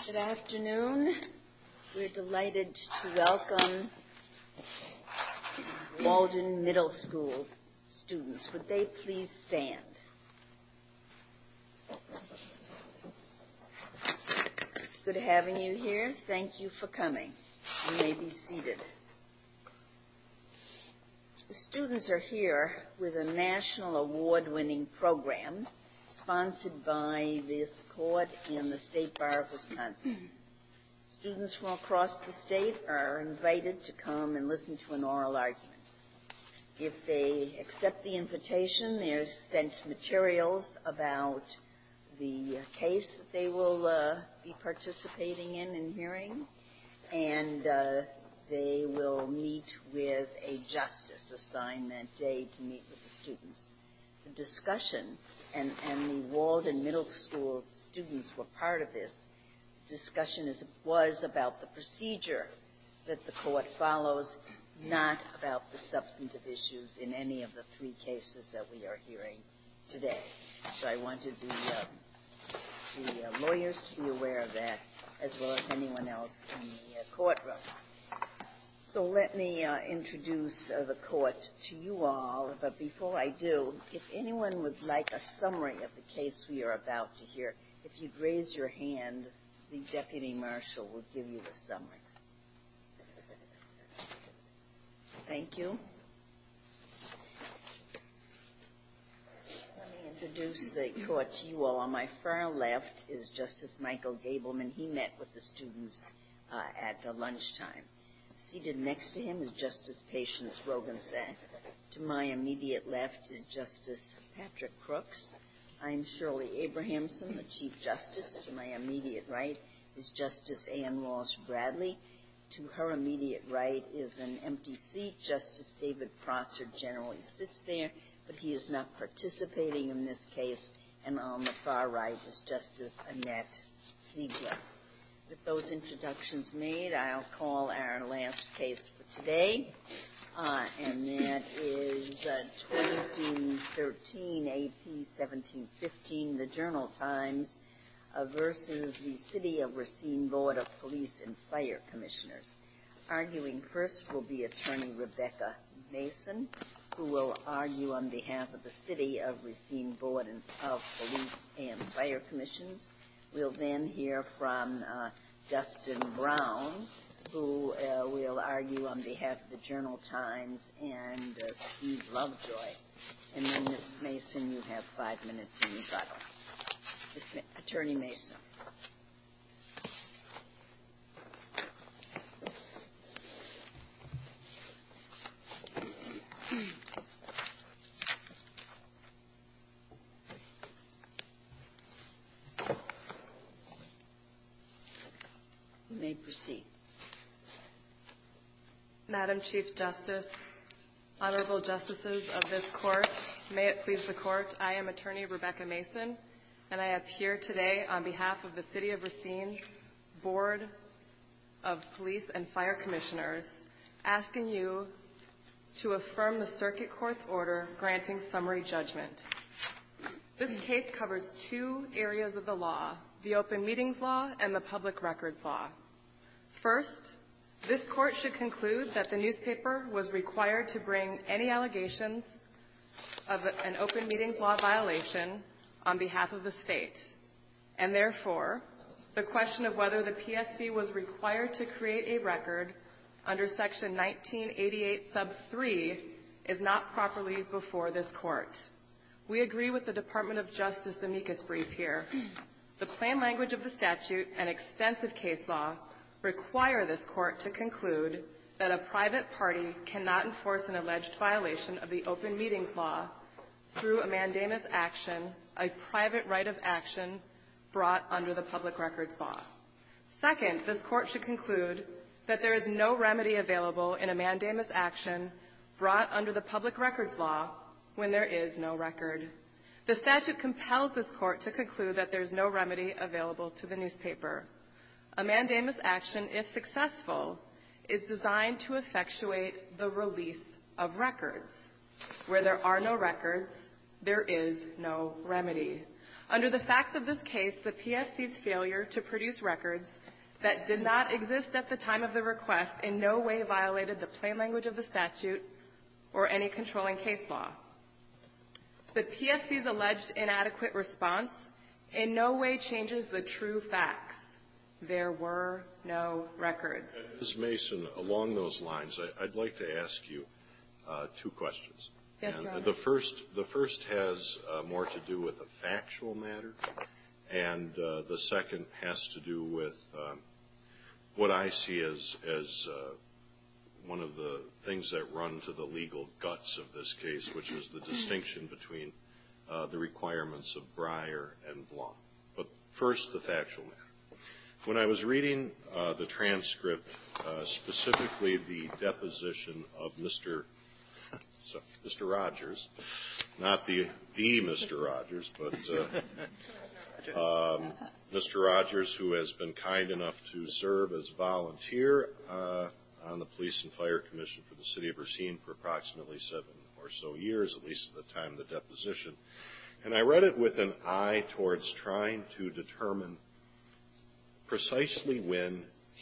Good afternoon. We're delighted to welcome Walden Middle School students. Would they please stand? Good having you here. Thank you for coming. You may be seated. The students are here with a national award-winning program sponsored by this court and the State Bar of Wisconsin. Students from across the state are invited to come and listen to an oral argument. If they accept the invitation, they're sent materials about the case that they will be participating in and hearing, and they will meet with a justice assigned that day to meet with the students. The discussion, and the Walden Middle School students were part of this discussion, was about the procedure that the court follows, not about the substantive issues in any of the three cases that we are hearing today. So I wanted the lawyers to be aware of that, as well as anyone else in the courtroom. So let me introduce the court to you all, but before I do, if anyone would like a summary of the case we are about to hear, if you'd raise your hand, the deputy marshal will give you the summary. Thank you. Let me introduce the court to you all. On my far left is Justice Michael Gableman. He met with the students at lunchtime. Seated next to him is Justice Patience Roggensack. To my immediate left is Justice Patrick Crooks. I'm Shirley Abrahamson, the Chief Justice. To my immediate right is Justice Ann Walsh Bradley. To her immediate right is an empty seat. Justice David Prosser generally sits there, but he is not participating in this case. And on the far right is Justice Annette Ziegler. With those introductions made, I'll call our last case for today, and that is 2213 AP 1715, the Journal Times versus the City of Racine Board of Police and Fire Commissioners. Arguing first will be Attorney Rebecca Mason, who will argue on behalf of the City of Racine Board of Police and Fire Commissions. We'll then hear from Justin Brown, who will argue on behalf of the Journal Times, and Steve Lovejoy. And then, Ms. Mason, you have 5 minutes in rebuttal. Attorney Mason. You may proceed. Madam Chief Justice, honorable justices of this court, may it please the court, I am Attorney Rebecca Mason, and I appear today on behalf of the City of Racine Board of Police and Fire Commissioners, asking you to affirm the Circuit Court's order granting summary judgment. This case covers two areas of the law, the Open Meetings Law and the Public Records Law. First, this court should conclude that the newspaper was required to bring any allegations of an Open Meetings Law violation on behalf of the state, and therefore, the question of whether the PSC was required to create a record under Section 1988 sub 3 is not properly before this court. We agree with the Department of Justice amicus brief here. The plain language of the statute and extensive case law require this court to conclude that a private party cannot enforce an alleged violation of the Open Meetings Law through a mandamus action, a private right of action brought under the Public Records Law. Second, this court should conclude that there is no remedy available in a mandamus action brought under the Public Records Law when there is no record. The statute compels this court to conclude that there is no remedy available to the newspaper. A mandamus action, if successful, is designed to effectuate the release of records. Where there are no records, there is no remedy. Under the facts of this case, the PSC's failure to produce records that did not exist at the time of the request in no way violated the plain language of the statute or any controlling case law. The PSC's alleged inadequate response in no way changes the true facts. There were no records. Ms. Mason, along those lines, I'd like to ask you two questions. Yes, Your Honor. The first has more to do with a factual matter, and the second has to do with what I see as one of the things that run to the legal guts of this case, which is the distinction between the requirements of Breyer and Blanc. But first, the factual matter. When I was reading the transcript, specifically the deposition of Mr. Rogers, not the Mr. Rogers, but Mr. Rogers, who has been kind enough to serve as volunteer on the Police and Fire Commission for the City of Racine for approximately 7 or so years, at least at the time of the deposition. And I read it with an eye towards trying to determine precisely when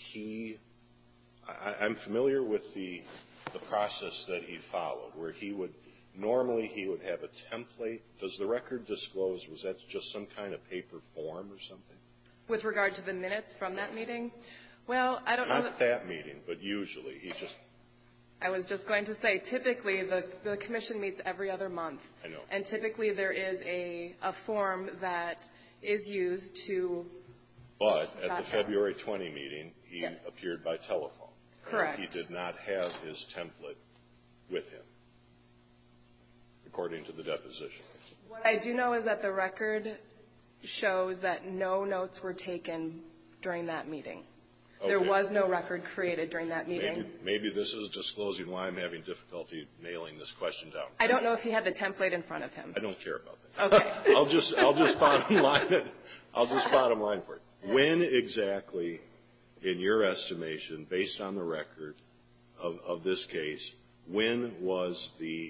I'm familiar with the process that he followed, where normally he would have a template. Does the record disclose, was that just some kind of paper form or something? With regard to the minutes from that meeting? Well, I don't know. Not that meeting, but usually I was just going to say, typically the commission meets every other month. I know. And typically there is a form that is used to... But at the February 20 meeting, he Yes. appeared by telephone. Correct. And he did not have his template with him, according to the deposition. What I do know is that the record shows that no notes were taken during that meeting. Okay. There was no record created during that meeting. Maybe this is disclosing why I'm having difficulty nailing this question down. I don't know if he had the template in front of him. I don't care about that. Okay. I'll just bottom line it. I'll just bottom line for it. When exactly, in your estimation, based on the record of this case, when was the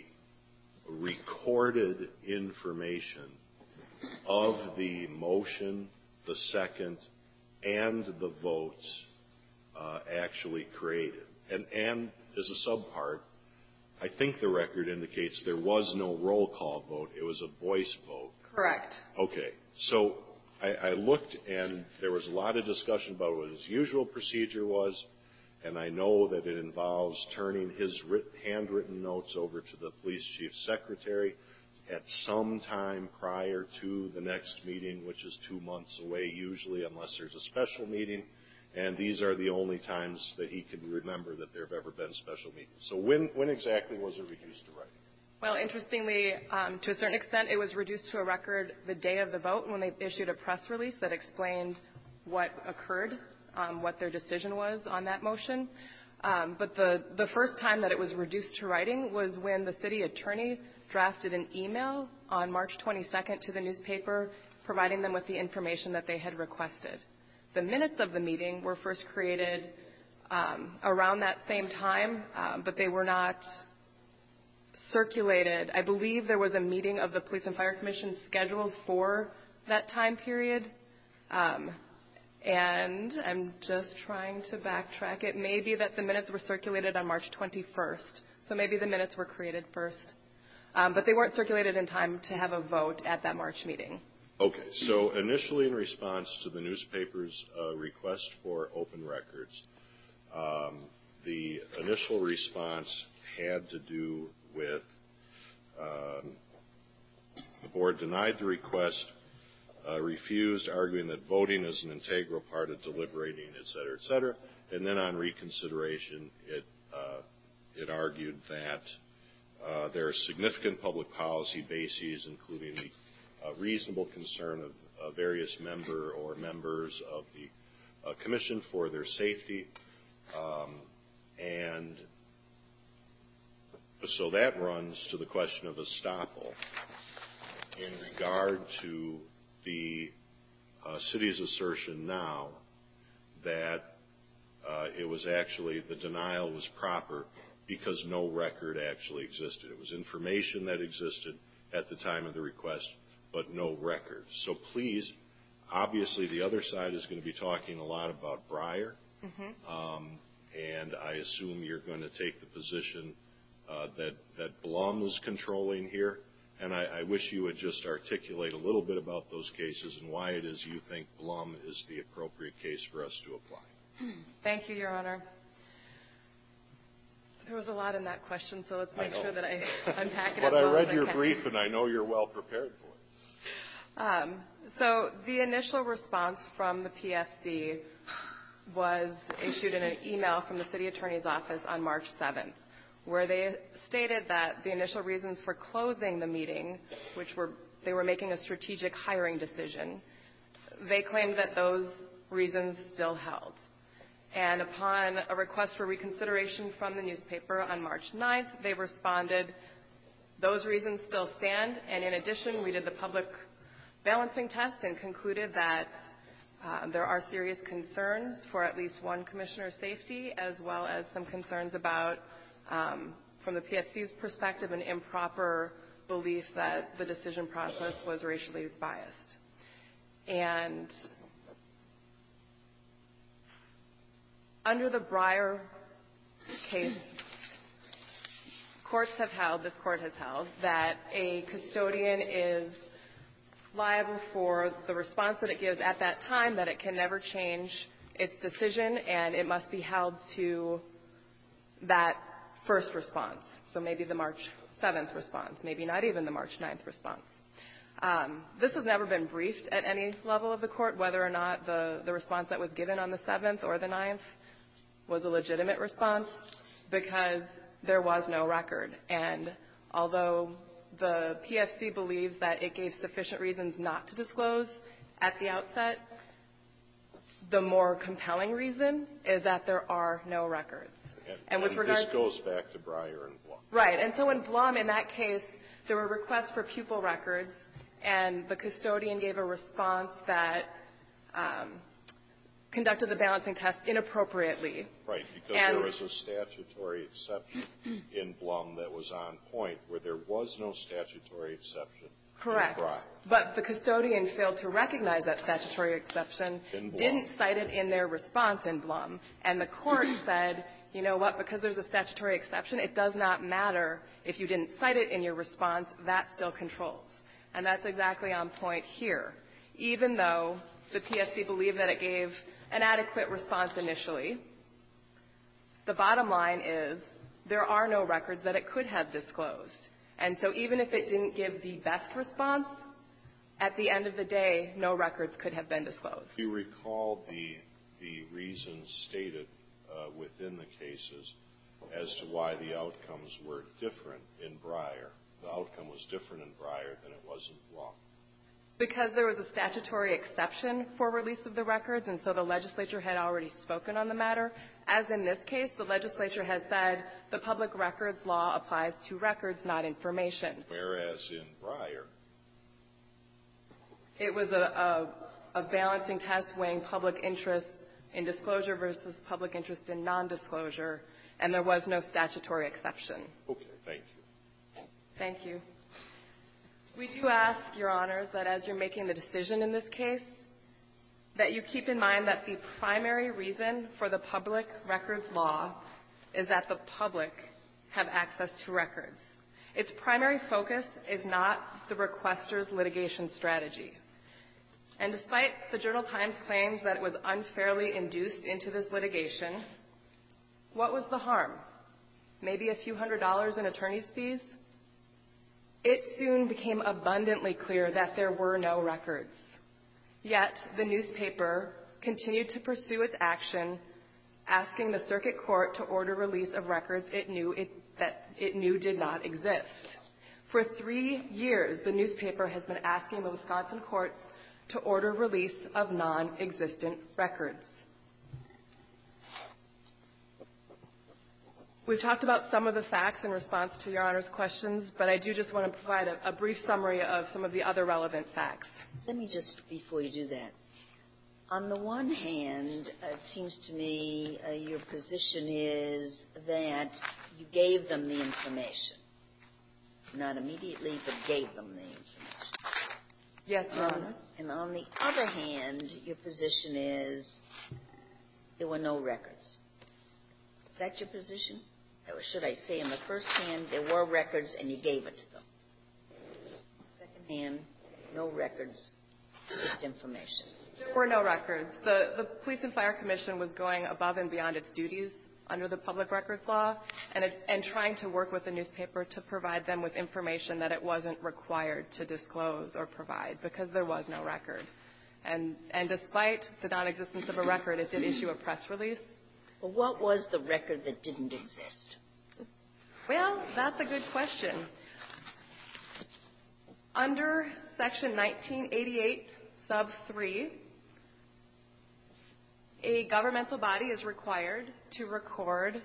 recorded information of the motion, the second, and the votes actually created? And as a subpart, I think the record indicates there was no roll call vote. It was a voice vote. Correct. Okay. So I looked, and there was a lot of discussion about what his usual procedure was, and I know that it involves turning his handwritten notes over to the police chief's secretary at some time prior to the next meeting, which is 2 months away usually, unless there's a special meeting. And these are the only times that he can remember that there have ever been special meetings. So when exactly was it reduced to writing? Well, interestingly, to a certain extent, it was reduced to a record the day of the vote when they issued a press release that explained what occurred, what their decision was on that motion. But the first time that it was reduced to writing was when the city attorney drafted an email on March 22nd to the newspaper providing them with the information that they had requested. The minutes of the meeting were first created around that same time, but they were not circulated. I believe there was a meeting of the Police and Fire Commission scheduled for that time period. And I'm just trying to backtrack. It may be that the minutes were circulated on March 21st. So maybe the minutes were created first. But they weren't circulated in time to have a vote at that March meeting. Okay. So initially in response to the newspaper's request for open records, the initial response had to do with the board denied the request, refused, arguing that voting is an integral part of deliberating, et cetera, et cetera. And then on reconsideration, it argued that there are significant public policy bases, including the reasonable concern of various member or members of the commission for their safety. And so that runs to the question of estoppel in regard to the city's assertion now that it was actually, the denial was proper because no record actually existed. It was information that existed at the time of the request, but no records. So please, obviously the other side is going to be talking a lot about Breyer, and I assume you're going to take the position that Blum is controlling here. And I wish you would just articulate a little bit about those cases and why it is you think Blum is the appropriate case for us to apply. Thank you, Your Honor. There was a lot in that question, so let's make sure that I unpack it as well as I can. But I read your brief, and I know you're well prepared for it. So the initial response from the PFC was issued in an email from the City Attorney's Office on March 7th, where they stated that the initial reasons for closing the meeting, they were making a strategic hiring decision, they claimed that those reasons still held. And upon a request for reconsideration from the newspaper on March 9th, they responded, those reasons still stand, and in addition, we did the public balancing test and concluded that there are serious concerns for at least one commissioner's safety, as well as some concerns about, from the PFC's perspective, an improper belief that the decision process was racially biased. And under the Breyer case, this court has held, that a custodian is liable for the response that it gives at that time, that it can never change its decision, and it must be held to that first response. So maybe the March 7th response, maybe not even the March 9th response. This has never been briefed at any level of the court, whether or not the response that was given on the 7th or the 9th was a legitimate response, because there was no record. And although the PFC believes that it gave sufficient reasons not to disclose at the outset, the more compelling reason is that there are no records. And with regard, this goes back to Breyer and Blum. Right. And so in Blum, in that case, there were requests for pupil records, and the custodian gave a response that conducted the balancing test inappropriately. Right, because there was a statutory exception in Blum that was on point, where there was no statutory exception. Correct. But the custodian failed to recognize that statutory exception, didn't cite it in their response in Blum, and the court said, you know what, because there's a statutory exception, it does not matter if you didn't cite it in your response, that still controls. And that's exactly on point here. Even though the PFC believed that it gave an adequate response initially, the bottom line is there are no records that it could have disclosed. And so even if it didn't give the best response, at the end of the day, no records could have been disclosed. Do you recall the reasons stated within the cases as to why the outcomes were different in Breyer? The outcome was different in Breyer than it was in Blum. Because there was a statutory exception for release of the records, and so the legislature had already spoken on the matter. As in this case, the legislature has said the public records law applies to records, not information. Whereas in Breyer, it was a balancing test weighing public interest in disclosure versus public interest in nondisclosure, and there was no statutory exception. Okay, thank you. Thank you. We do ask, Your Honors, that as you're making the decision in this case, that you keep in mind that the primary reason for the public records law is that the public have access to records. Its primary focus is not the requester's litigation strategy. And despite the Journal-Times claims that it was unfairly induced into this litigation, what was the harm? Maybe a few $100s in attorney's fees? It soon became abundantly clear that there were no records. Yet the newspaper continued to pursue its action, asking the circuit court to order release of records it knew did not exist. For 3 years, the newspaper has been asking the Wisconsin courts to order release of non-existent records. We've talked about some of the facts in response to Your Honor's questions, but I do just want to provide a brief summary of some of the other relevant facts. Let me just, before you do that, on the one hand, it seems to me your position is that you gave them the information. Not immediately, but gave them the information. Yes, Your Honor. And on the other hand, your position is there were no records. Is that your position? Or should I say, in the first hand, there were records and you gave it to them? Second hand, no records, just information. There were no records. The Police and Fire Commission was going above and beyond its duties under the public records law and trying to work with the newspaper to provide them with information that it wasn't required to disclose or provide because there was no record. And despite the non-existence of a record, it did issue a press release. Well, what was the record that didn't exist? Well, that's a good question. Under Section 1988, Sub 3, a governmental body is required to record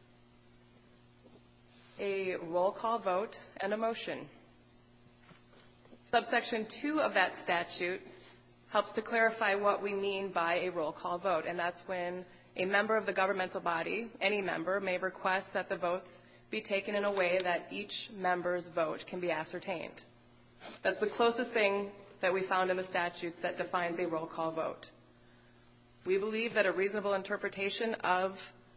a roll call vote and a motion. Subsection 2 of that statute helps to clarify what we mean by a roll call vote, and that's when a member of the governmental body, any member, may request that the votes be taken in a way that each member's vote can be ascertained. That's the closest thing that we found in the statute that defines a roll call vote. We believe that a reasonable interpretation of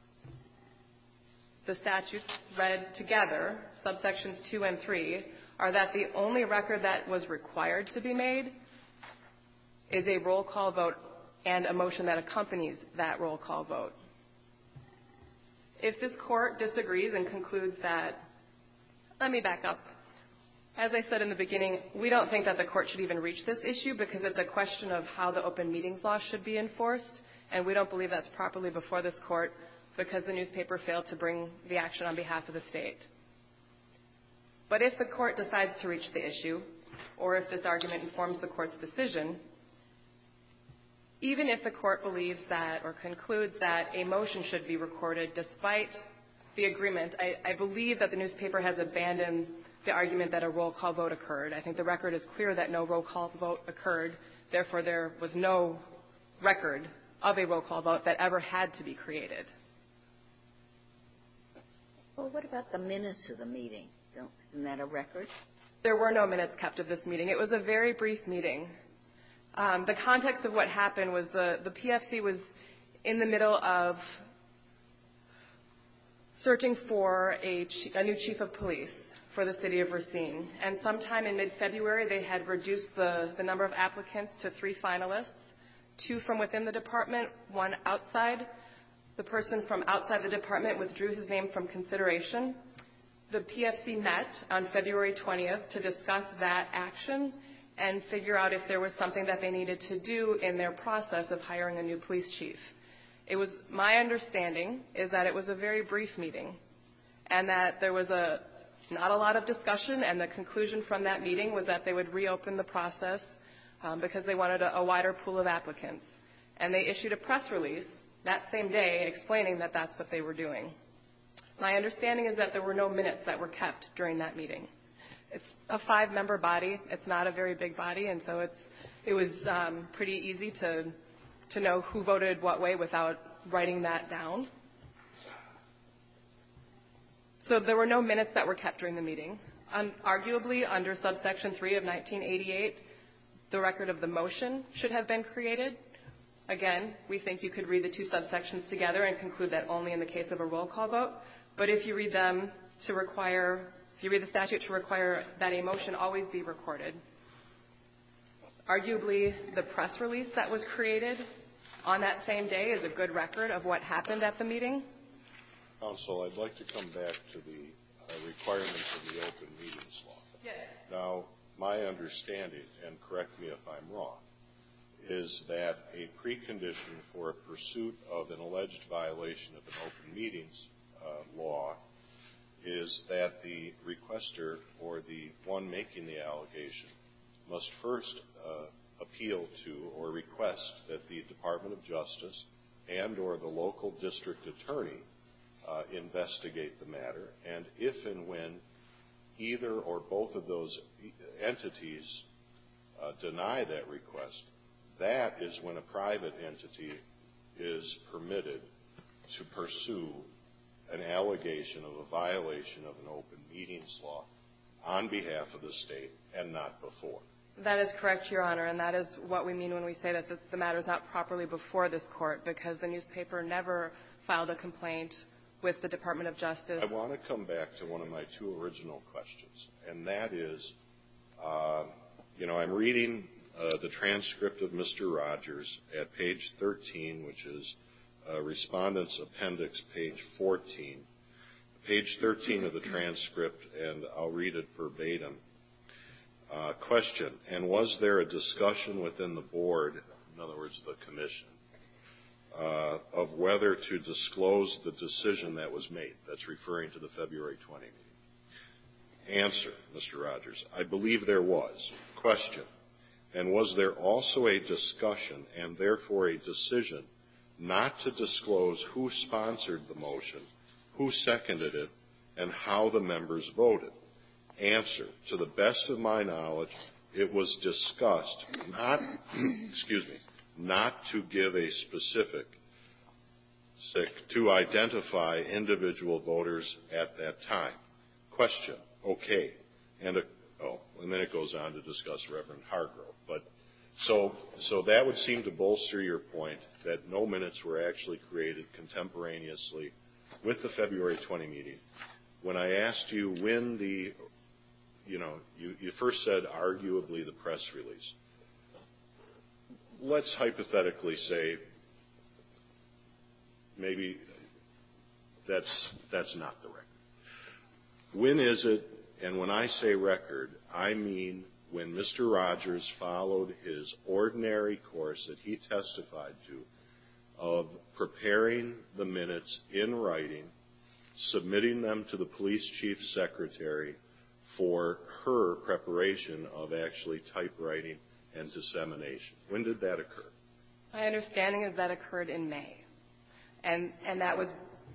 the statutes read together, subsections 2 and 3, are that the only record that was required to be made is a roll call vote and a motion that accompanies that roll call vote. If this court disagrees and concludes that, let me back up. As I said in the beginning, we don't think that the court should even reach this issue because it's a question of how the open meetings law should be enforced, and we don't believe that's properly before this court because the newspaper failed to bring the action on behalf of the state. But if the court decides to reach the issue, or if this argument informs the court's decision, even if the court believes that or concludes that a motion should be recorded despite the agreement, I believe that the newspaper has abandoned the argument that a roll call vote occurred. I think the record is clear that no roll call vote occurred. Therefore, there was no record of a roll call vote that ever had to be created. Well, what about the minutes of the meeting? Isn't that a record? There were no minutes kept of this meeting. It was a very brief meeting. The context of what happened was the PFC was in the middle of searching for a new chief of police for the city of Racine. And sometime in mid-February, they had reduced the number of applicants to 3 finalists, 2 from within the department, 1 outside. The person from outside the department withdrew his name from consideration. The PFC met on February 20th to discuss that action and figure out if there was something that they needed to do in their process of hiring a new police chief. It was my understanding is that it was a very brief meeting and that there was not a lot of discussion, and the conclusion from that meeting was that they would reopen the process because they wanted a wider pool of applicants. And they issued a press release that same day explaining that that's what they were doing. My understanding is that there were no minutes that were kept during that meeting. It's a 5-member body. It's not a very big body, and so it was pretty easy to know who voted what way without writing that down. So there were no minutes that were kept during the meeting. Arguably, under subsection 3 of 1988, the record of the motion should have been created. Again, we think you could read the 2 subsections together and conclude that only in the case of a roll call vote. But if you read them to require, if you read the statute to require that a motion always be recorded, arguably the press release that was created on that same day is a good record of what happened at the meeting. Counsel, I'd like to come back to the requirements of the open meetings law. Yes. Now, my understanding, and correct me if I'm wrong, is that a precondition for a pursuit of an alleged violation of an open meetings law is that the requester or the one making the allegation must first appeal to or request that the Department of Justice and or the local district attorney investigate the matter, and if and when either or both of those entities deny that request, that is when a private entity is permitted to pursue an allegation of a violation of an open meetings law on behalf of the state and not before. That is correct, Your Honor, and that is what we mean when we say that the matter is not properly before this court, because the newspaper never filed a complaint with the Department of Justice. I want to come back to one of my two original questions, and that is, I'm reading the transcript of Mr. Rogers at page 13, which is Respondent's Appendix, page 14. Page 13 of the transcript, and I'll read it verbatim. Question, and was there a discussion within the board, in other words, the commission, of whether to disclose the decision that was made? That's referring to the February 20 meeting. Answer, Mr. Rogers, I believe there was. Question, and was there also a discussion and therefore a decision not to disclose who sponsored the motion, who seconded it, and how the members voted? Answer, to the best of my knowledge, it was discussed not to give a specific, to identify individual voters at that time. Question, okay. And then it goes on to discuss Reverend Hargrove. But so that would seem to bolster your point that no minutes were actually created contemporaneously with the February 20 meeting. When I asked you when you first said arguably the press release. Let's hypothetically say maybe that's not the record. When is it? And when I say record, I mean when Mr. Rogers followed his ordinary course that he testified to of preparing the minutes in writing, submitting them to the police chief secretary for her preparation of actually typewriting and dissemination. When did that occur? My understanding is that occurred in May. And that was,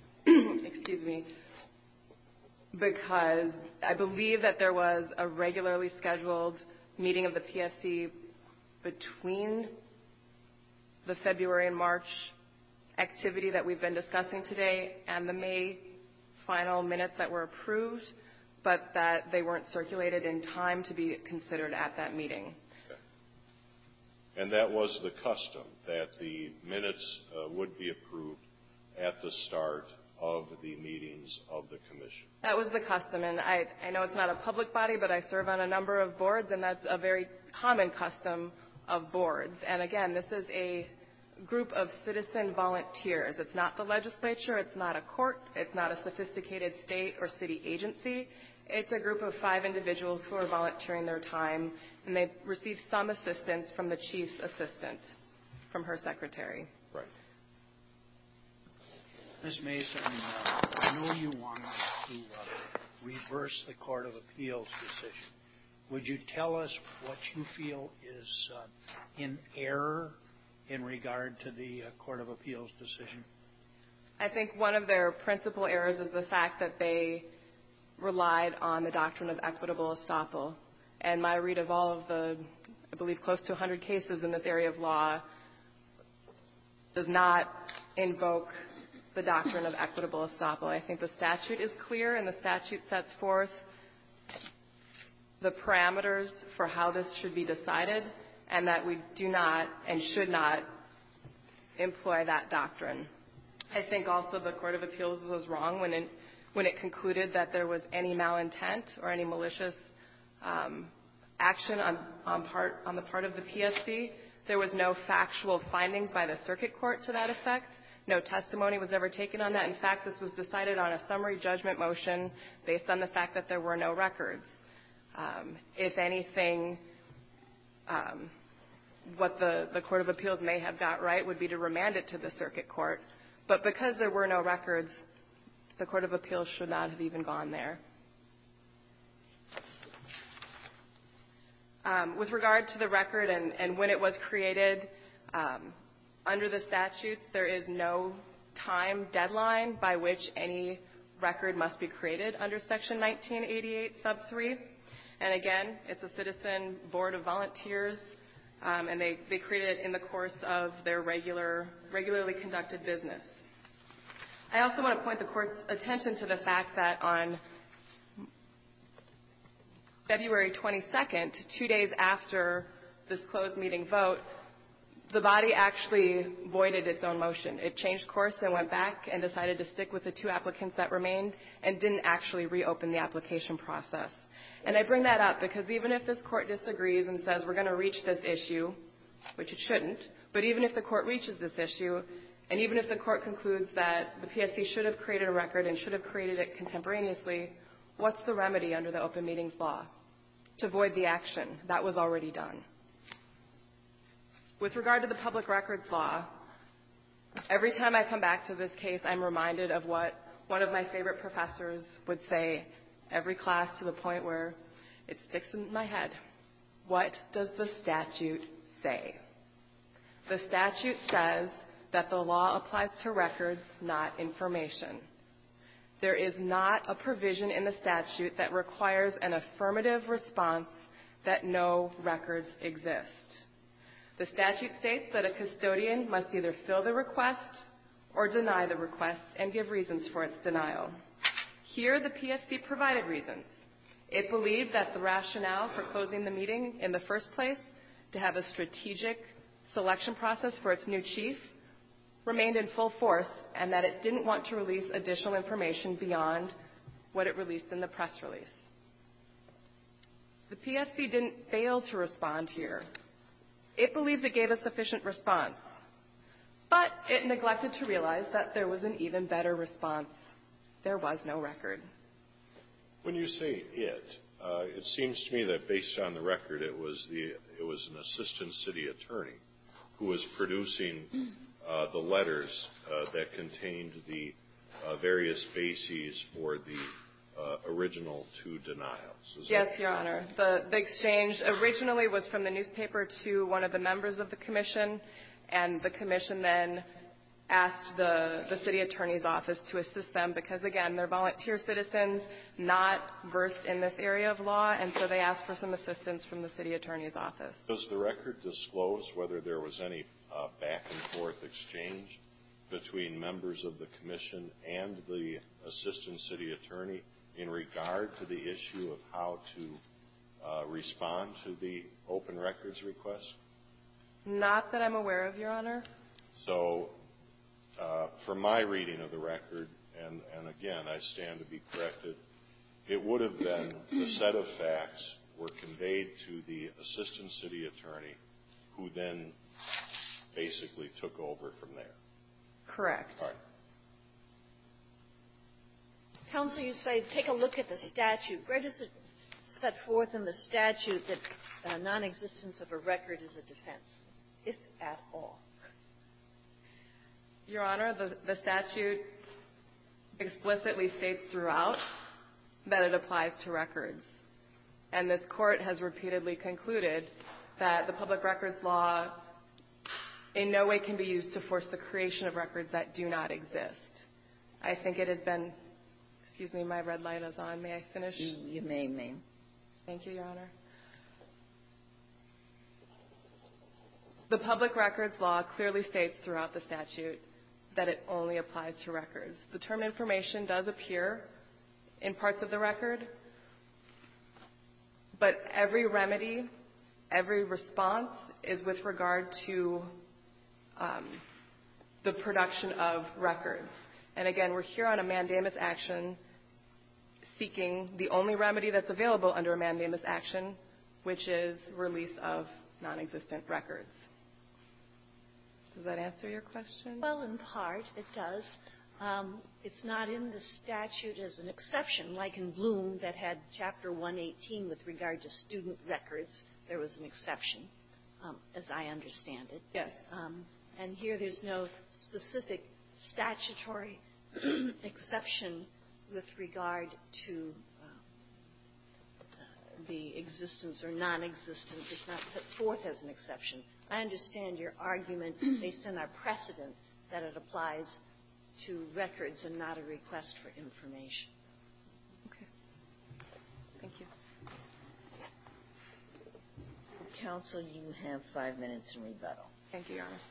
because I believe that there was a regularly scheduled meeting of the PFC between the February and March activity that we've been discussing today and the May final minutes that were approved, but that they weren't circulated in time to be considered at that meeting. Okay. And that was the custom, that the minutes would be approved at the start of the meetings of the commission. That was the custom, and I know it's not a public body, but I serve on a number of boards, and that's a very common custom of boards. And again, this is a group of citizen volunteers. It's not the legislature, it's not a court, it's not a sophisticated state or city agency. It's a group of 5 individuals who are volunteering their time, and they receive some assistance from the chief's assistant, from her secretary. Right. Ms. Mason, I know you want to reverse the Court of Appeals decision. Would you tell us what you feel is in error in regard to the Court of Appeals decision? I think one of their principal errors is the fact that they relied on the doctrine of equitable estoppel. And my read of all of the, I believe, close to 100 cases in this area of law does not invoke the doctrine of equitable estoppel. I think the statute is clear, and the statute sets forth the parameters for how this should be decided, and that we do not and should not employ that doctrine. I think also the Court of Appeals was wrong when it concluded that there was any malintent or any malicious action on the part of the PSC. There was no factual findings by the circuit court to that effect. No testimony was ever taken on that. In fact, this was decided on a summary judgment motion based on the fact that there were no records. If anything, what the Court of Appeals may have got right would be to remand it to the circuit court. But because there were no records, the Court of Appeals should not have even gone there. With regard to the record and when it was created, under the statutes, there is no time deadline by which any record must be created under Section 1988, Sub 3. And again, it's a citizen board of volunteers, and they created it in the course of their regularly conducted business. I also want to point the Court's attention to the fact that on February 22nd, 2 days after this closed meeting vote, the body actually voided its own motion. It changed course and went back and decided to stick with the 2 applicants that remained and didn't actually reopen the application process. And I bring that up because even if this court disagrees and says we're going to reach this issue, which it shouldn't, but even if the court reaches this issue, and even if the court concludes that the PFC should have created a record and should have created it contemporaneously, what's the remedy under the open meetings law? To void the action. That was already done. With regard to the public records law, every time I come back to this case, I'm reminded of what one of my favorite professors would say every class, to the point where it sticks in my head. What does the statute say? The statute says that the law applies to records, not information. There is not a provision in the statute that requires an affirmative response that no records exist. The statute states that a custodian must either fill the request or deny the request and give reasons for its denial. Here, the PFC provided reasons. It believed that the rationale for closing the meeting in the first place, to have a strategic selection process for its new chief, remained in full force, and that it didn't want to release additional information beyond what it released in the press release. The PFC didn't fail to respond here. It believes it gave a sufficient response, but it neglected to realize that there was an even better response. There was no record. When you say it seems to me that based on the record, it was an assistant city attorney who was producing the letters that contained the various bases for the original 2 denials. Yes, Your Honor. The exchange originally was from the newspaper to one of the members of the commission, and the commission then asked the city attorney's office to assist them because, again, they're volunteer citizens, not versed in this area of law, and so they asked for some assistance from the city attorney's office. Does the record disclose whether there was any back and forth exchange between members of the commission and the assistant city attorney in regard to the issue of how to respond to the open records request? Not that I'm aware of, Your Honor. So from my reading of the record, and again, I stand to be corrected, it would have been the set of facts were conveyed to the assistant city attorney, who then basically took over from there. Correct. All right. Counsel, you say take a look at the statute. Where does it set forth in the statute that non-existence of a record is a defense, if at all? Your Honor, the statute explicitly states throughout that it applies to records. And this court has repeatedly concluded that the public records law in no way can be used to force the creation of records that do not exist. I think it has been, excuse me, my red light is on. May I finish? You may, ma'am. Thank you, Your Honor. The public records law clearly states throughout the statute that it only applies to records. The term information does appear in parts of the record, but every remedy, every response is with regard to the production of records. And again, we're here on a mandamus action seeking the only remedy that's available under a mandamus action, which is release of non-existent records. Does that answer your question? Well, in part, it does. It's not in the statute as an exception, like in Bloom that had Chapter 118 with regard to student records. There was an exception, as I understand it. Yes. And here there's no specific statutory exception with regard to the existence or non-existence. It's not set forth as an exception. I understand your argument based on our precedent that it applies to records and not a request for information. Okay. Thank you. Counsel, you have 5 minutes in rebuttal. Thank you, Your Honor.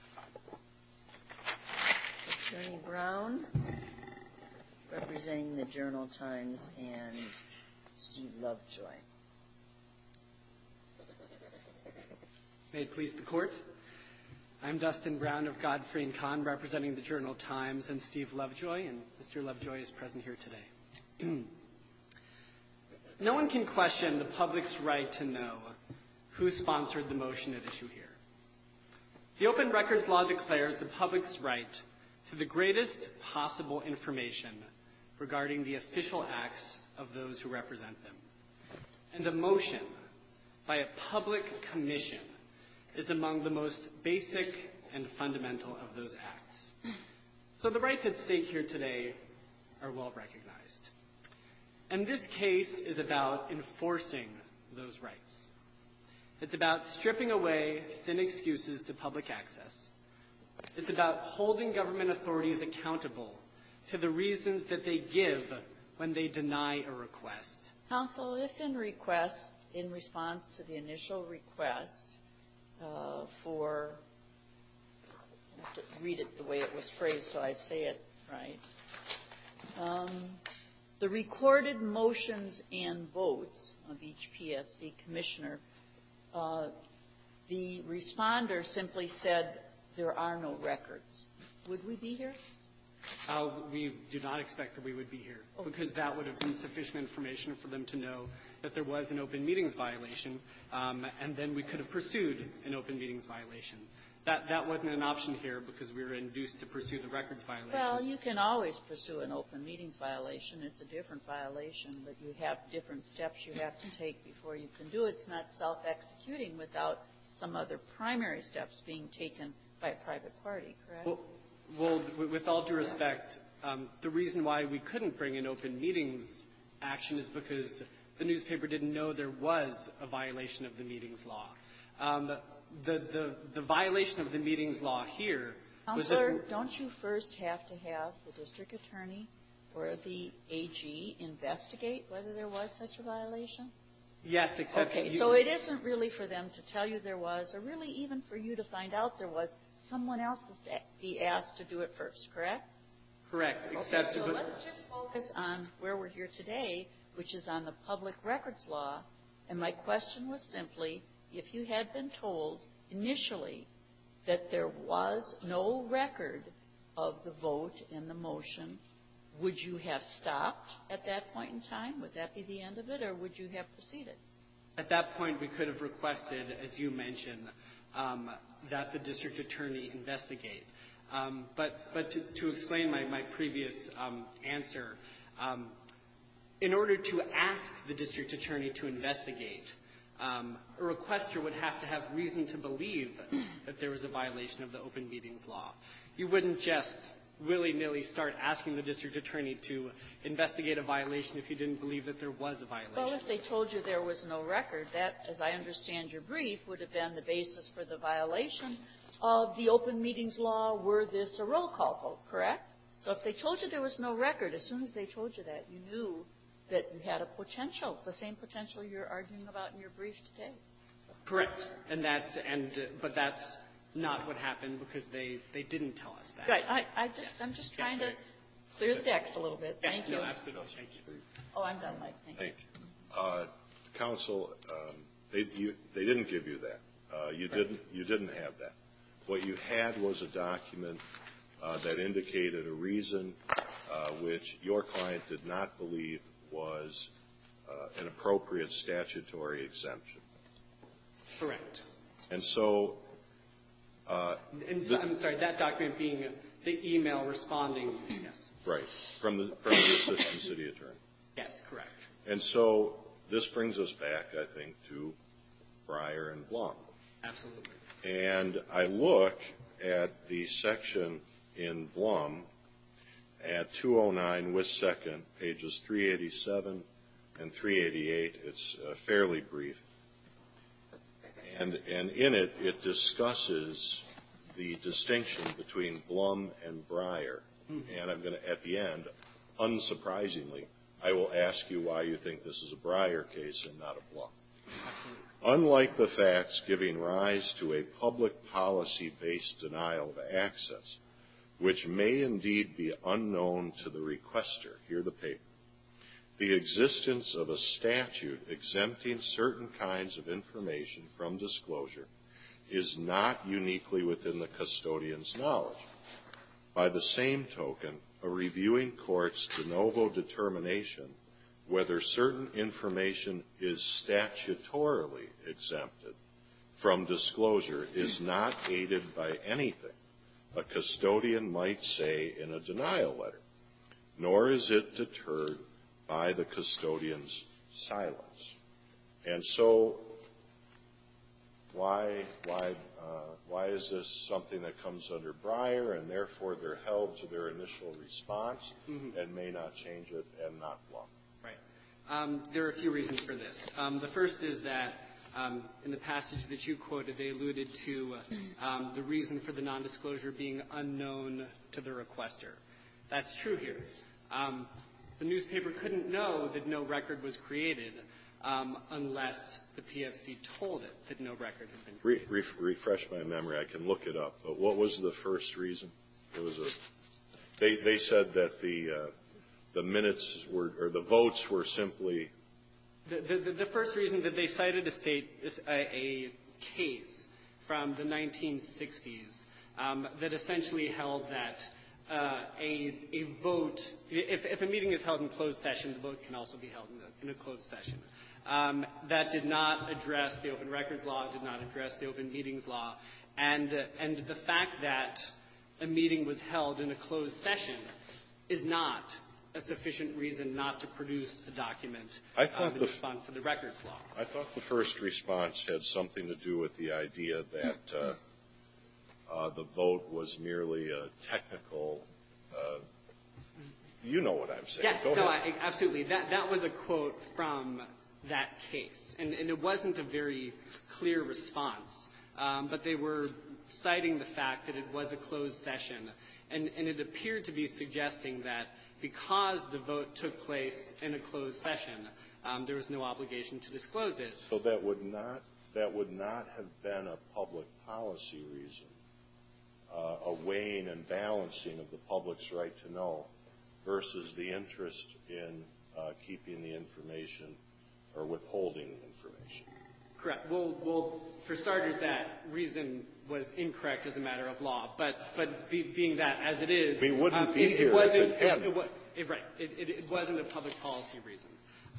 Attorney Brown, representing the Journal-Times, and Steve Lovejoy. May it please the Court. I'm Dustin Brown of Godfrey & Kahn, representing the Journal-Times, and Steve Lovejoy, and Mr. Lovejoy is present here today. No one can question the public's right to know who sponsored the motion at issue here. The Open Records Law declares the public's right to the greatest possible information regarding the official acts of those who represent them. And a motion by a public commission is among the most basic and fundamental of those acts. So the rights at stake here today are well recognized. And this case is about enforcing those rights. It's about stripping away thin excuses to public access. It's about holding government authorities accountable to the reasons that they give when they deny a request. Counsel, if in response to the initial request for, I have to read it the way it was phrased so I say it right, the recorded motions and votes of each PSC commissioner, the responder simply said there are no records, would we be here? We do not expect that we would be here, because that would have been sufficient information for them to know that there was an open meetings violation, and then we could have pursued an open meetings violation. That wasn't an option here because we were induced to pursue the records violation. Well, you can always pursue an open meetings violation. It's a different violation, but you have different steps you have to take before you can do it. It's not self-executing without some other primary steps being taken by a private party, correct? Well, with all due respect, the reason why we couldn't bring an open meetings action is because the newspaper didn't know there was a violation of the meetings law. The violation of the meetings law here was Counselor, don't you first have to have the district attorney or the AG investigate whether there was such a violation? Yes, except so it isn't really for them to tell you there was, or really even for you to find out there was. Someone else is to be asked to do it first, correct? Correct. Okay, so let's just focus on where we're here today, which is on the public records law. And my question was simply, if you had been told initially that there was no record of the vote and the motion, would you have stopped at that point in time? Would that be the end of it, or would you have proceeded? At that point, we could have requested, as you mentioned, that the district attorney investigate. But to explain my previous answer, in order to ask the district attorney to investigate, a requester would have to have reason to believe that there was a violation of the open meetings law. You wouldn't just willy-nilly start asking the district attorney to investigate a violation if you didn't believe that there was a violation. Well, if they told you there was no record, that, as I understand your brief, would have been the basis for the violation of the open meetings law were this a roll call vote, correct? So if they told you there was no record, as soon as they told you that, you knew that you had a potential, the same potential you're arguing about in your brief today. Correct. But that's not what happened because they didn't tell us that. Right. I'm just trying to clear the decks a little bit. Yes, Thank you. No, absolutely. Thank you. Oh, I'm done, Mike. Thank you. Counsel, they didn't give you that. You didn't have that. What you had was a document that indicated a reason which your client did not believe was an appropriate statutory exemption. Correct. And so I'm sorry, that document being the email responding, yes. Right, from the assistant city attorney. Yes, correct. And so this brings us back, I think, to Breyer and Blum. Absolutely. And I look at the section in Blum at 209 Wis. 2nd, pages 387 and 388. It's fairly brief. And in it, it discusses the distinction between Blum and Breyer. Mm-hmm. And I'm going to, at the end, unsurprisingly, I will ask you why you think this is a Breyer case and not a Blum. Absolutely. Unlike the facts giving rise to a public policy-based denial of access, which may indeed be unknown to the requester, hear the paper, the existence of a statute exempting certain kinds of information from disclosure is not uniquely within the custodian's knowledge. By the same token, a reviewing court's de novo determination whether certain information is statutorily exempted from disclosure is not aided by anything a custodian might say in a denial letter, nor is it deterred by the custodian's silence. And so why is this something that comes under Breyer, and therefore they're held to their initial response and may not change it and not flunk? Right. There are a few reasons for this. The first is that in the passage that you quoted, they alluded to the reason for the nondisclosure being unknown to the requester. That's true here. The newspaper couldn't know that no record was created unless the PFC told it that no record had been created. Refresh my memory. I can look it up. But what was the first reason? It was they said that the minutes were, or the votes were simply. The first reason that they cited a case from the 1960s that essentially held that a vote, if a meeting is held in closed session, the vote can also be held in a closed session. That did not address the Open Records Law, did not address the Open Meetings Law, and the fact that a meeting was held in a closed session is not a sufficient reason not to produce a document in response to the Records Law. I thought the first response had something to do with the idea that the vote was merely a technical. You know what I'm saying. Yes, Go ahead. Absolutely. That was a quote from that case, and it wasn't a very clear response, but they were citing the fact that it was a closed session, and it appeared to be suggesting that because the vote took place in a closed session, there was no obligation to disclose it. So that would not have been a public policy reason, a weighing and balancing of the public's right to know versus the interest in keeping the information or withholding the information. Correct. Well, for starters, that reason was incorrect as a matter of law. But being that as it is, we wouldn't be here if it hadn't. Right. It wasn't a public policy reason.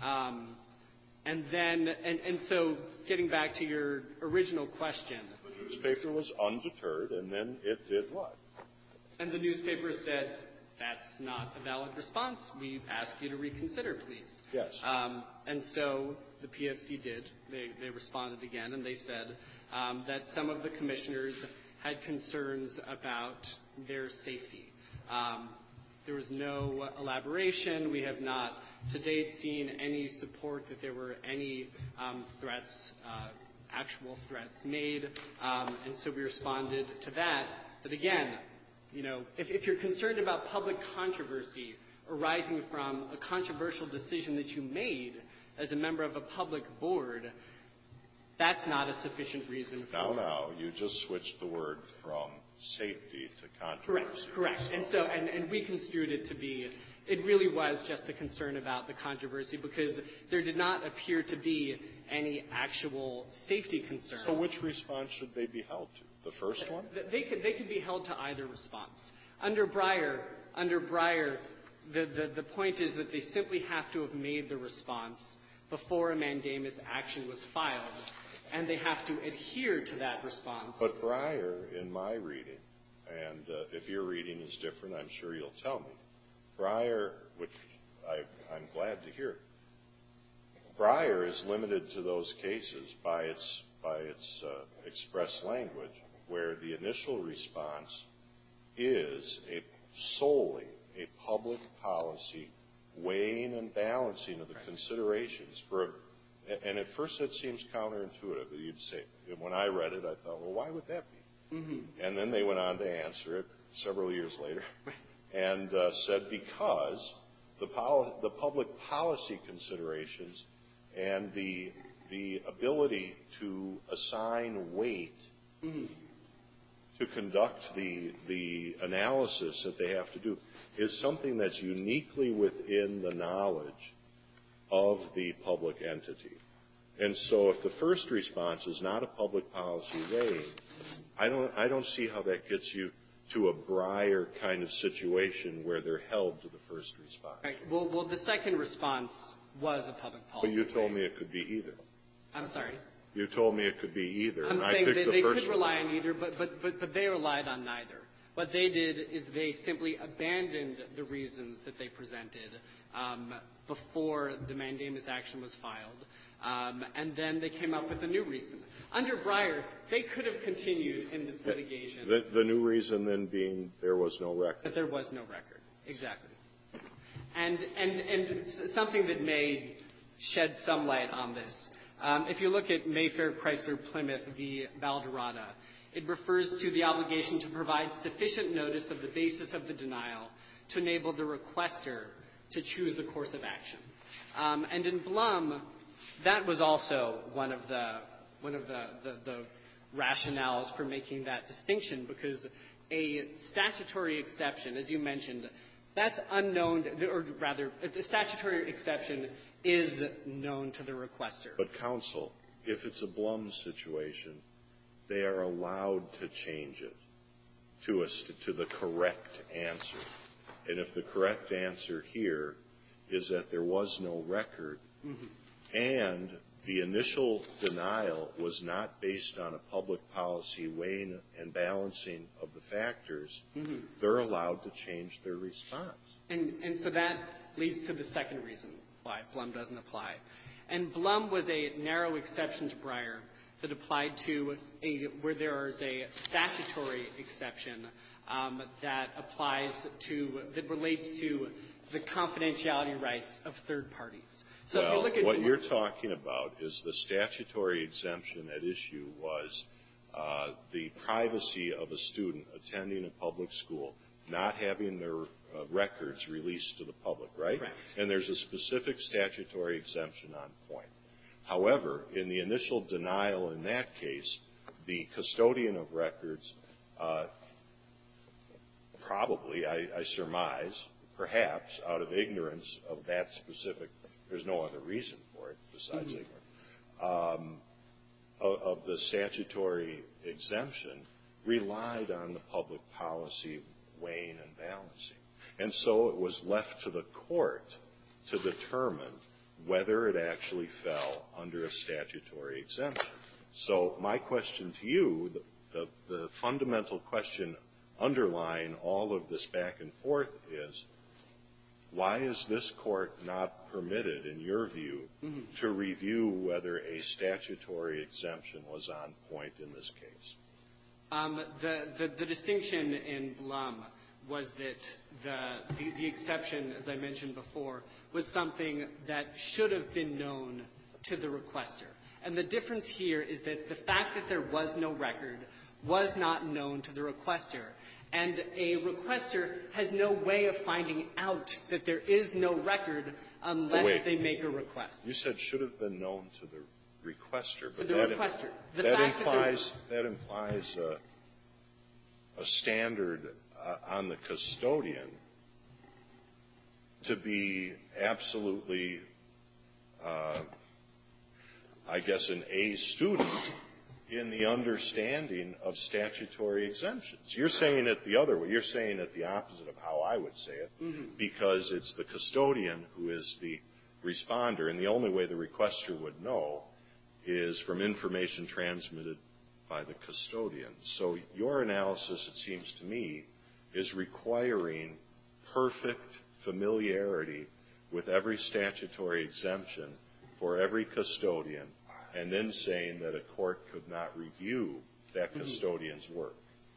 And so getting back to your original question. The newspaper was undeterred, and then it did what? And the newspaper said, that's not a valid response. We ask you to reconsider, please. Yes. And so the PFC did. They responded again, and they said that some of the commissioners had concerns about their safety. There was no elaboration. We have not to date seen any support that there were any threats, actual threats made. And so we responded to that. But again, you know, if you're concerned about public controversy arising from a controversial decision that you made as a member of a public board, that's not a sufficient reason for it. Now, you just switched the word from safety to controversy. Correct. And so, and we construed it to be, it really was just a concern about the controversy because there did not appear to be any actual safety concern. So which response should they be held to? The first one? They could be held to either response. Under Breyer, the point is that they simply have to have made the response before a mandamus action was filed, and they have to adhere to that response. But Breyer, in my reading, and if your reading is different, I'm sure you'll tell me, Breyer, which I'm glad to hear, Breyer is limited to those cases by its express language, where the initial response is solely a public policy weighing and balancing of the considerations and at first it seems counterintuitive. You'd say, when I read it, I thought, well, why would that be? Mm-hmm. And then they went on to answer it several years later and said because the public policy considerations and the ability to assign weight to conduct the analysis that they have to do is something that's uniquely within the knowledge of the public entity. And so if the first response is not a public policy weighing, I don't see how that gets you to a Breyer kind of situation where they're held to the first response. Right. Well, the second response was a public policy. But you told me it could be either. I'm sorry. You told me it could be either. I'm saying they could rely on either, but they relied on neither. What they did is they simply abandoned the reasons that they presented before the mandamus action was filed, and then they came up with a new reason. Under Breyer, they could have continued in this litigation. The new reason then being there was no record. That there was no record. Exactly. And something that may shed some light on this. If you look at Mayfair Chrysler Plymouth v. Valderrama, it refers to the obligation to provide sufficient notice of the basis of the denial to enable the requester to choose a course of action. And in Blum, that was also one of the rationales for making that distinction, because a statutory exception, as you mentioned, that's unknown, or rather, the statutory exception is known to the requester. But counsel, if it's a Blum situation, they are allowed to change it to the correct answer. And if the correct answer here is that there was no record, and the initial denial was not based on a public policy weighing and balancing of the factors, they're allowed to change their response. And so that leads to the second reason why Blum doesn't apply. And Blum was a narrow exception to Breyer that applied to where there is a statutory exception that relates to the confidentiality rights of third parties. So if you look at what you're talking about is the statutory exemption at issue was the privacy of a student attending a public school not having their records released to the public, right? Correct. And there's a specific statutory exemption on point. However, in the initial denial in that case, the custodian of records probably, I surmise, perhaps out of ignorance of that specific, there's no other reason for it besides ignorance, of the statutory exemption, relied on the public policy weighing and balancing. And so it was left to the court to determine whether it actually fell under a statutory exemption. So my question to you, the fundamental question underlying all of this back and forth is, why is this court not permitted, in your view, to review whether a statutory exemption was on point in this case? The distinction in Blum was that the exception, as I mentioned before, was something that should have been known to the requester. And the difference here is that the fact that there was no record was not known to the requester. And a requester has no way of finding out that there is no record unless they make a request. You said should have been known to the requester. But the requester. That implies a standard on the custodian to be absolutely, I guess, an A student in the understanding of statutory exemptions. You're saying it the other way. You're saying it the opposite of how I would say it, because it's the custodian who is the responder, and the only way the requester would know is from information transmitted by the custodian. So your analysis, it seems to me, is requiring perfect familiarity with every statutory exemption for every custodian, and then saying that a court could not review that custodian's work.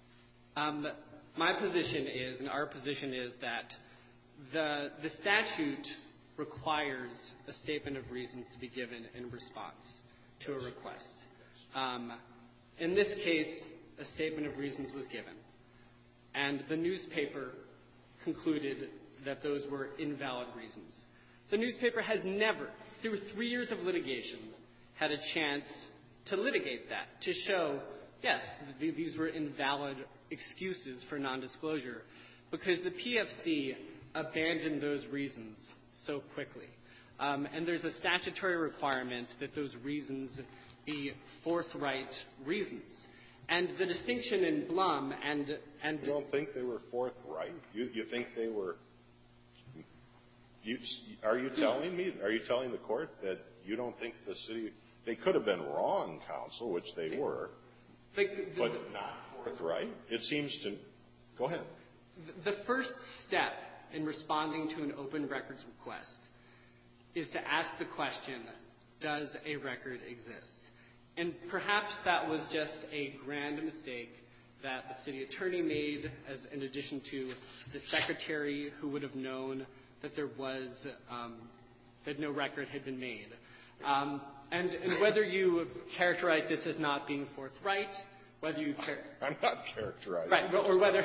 My position is, and our position is, that the statute requires a statement of reasons to be given in response to a request. In this case, a statement of reasons was given, and the newspaper concluded that those were invalid reasons. The newspaper has never, through 3 years of litigation, had a chance to litigate that, to show, yes, these were invalid excuses for nondisclosure, because the PFC abandoned those reasons so quickly. And there's a statutory requirement that those reasons be forthright reasons. And the distinction in Blum and You don't think they were forthright? You think they were? Are you telling the court that you don't think the city? They could have been wrong, counsel, which they were, but not forthright. It seems to. Go ahead. The first step in responding to an open records request is to ask the question, does a record exist? And perhaps that was just a grand mistake that the city attorney made, as in addition to the secretary who would have known that there was that no record had been made. And whether you characterize this as not being forthright, whether you I'm not characterizing. Right, or whether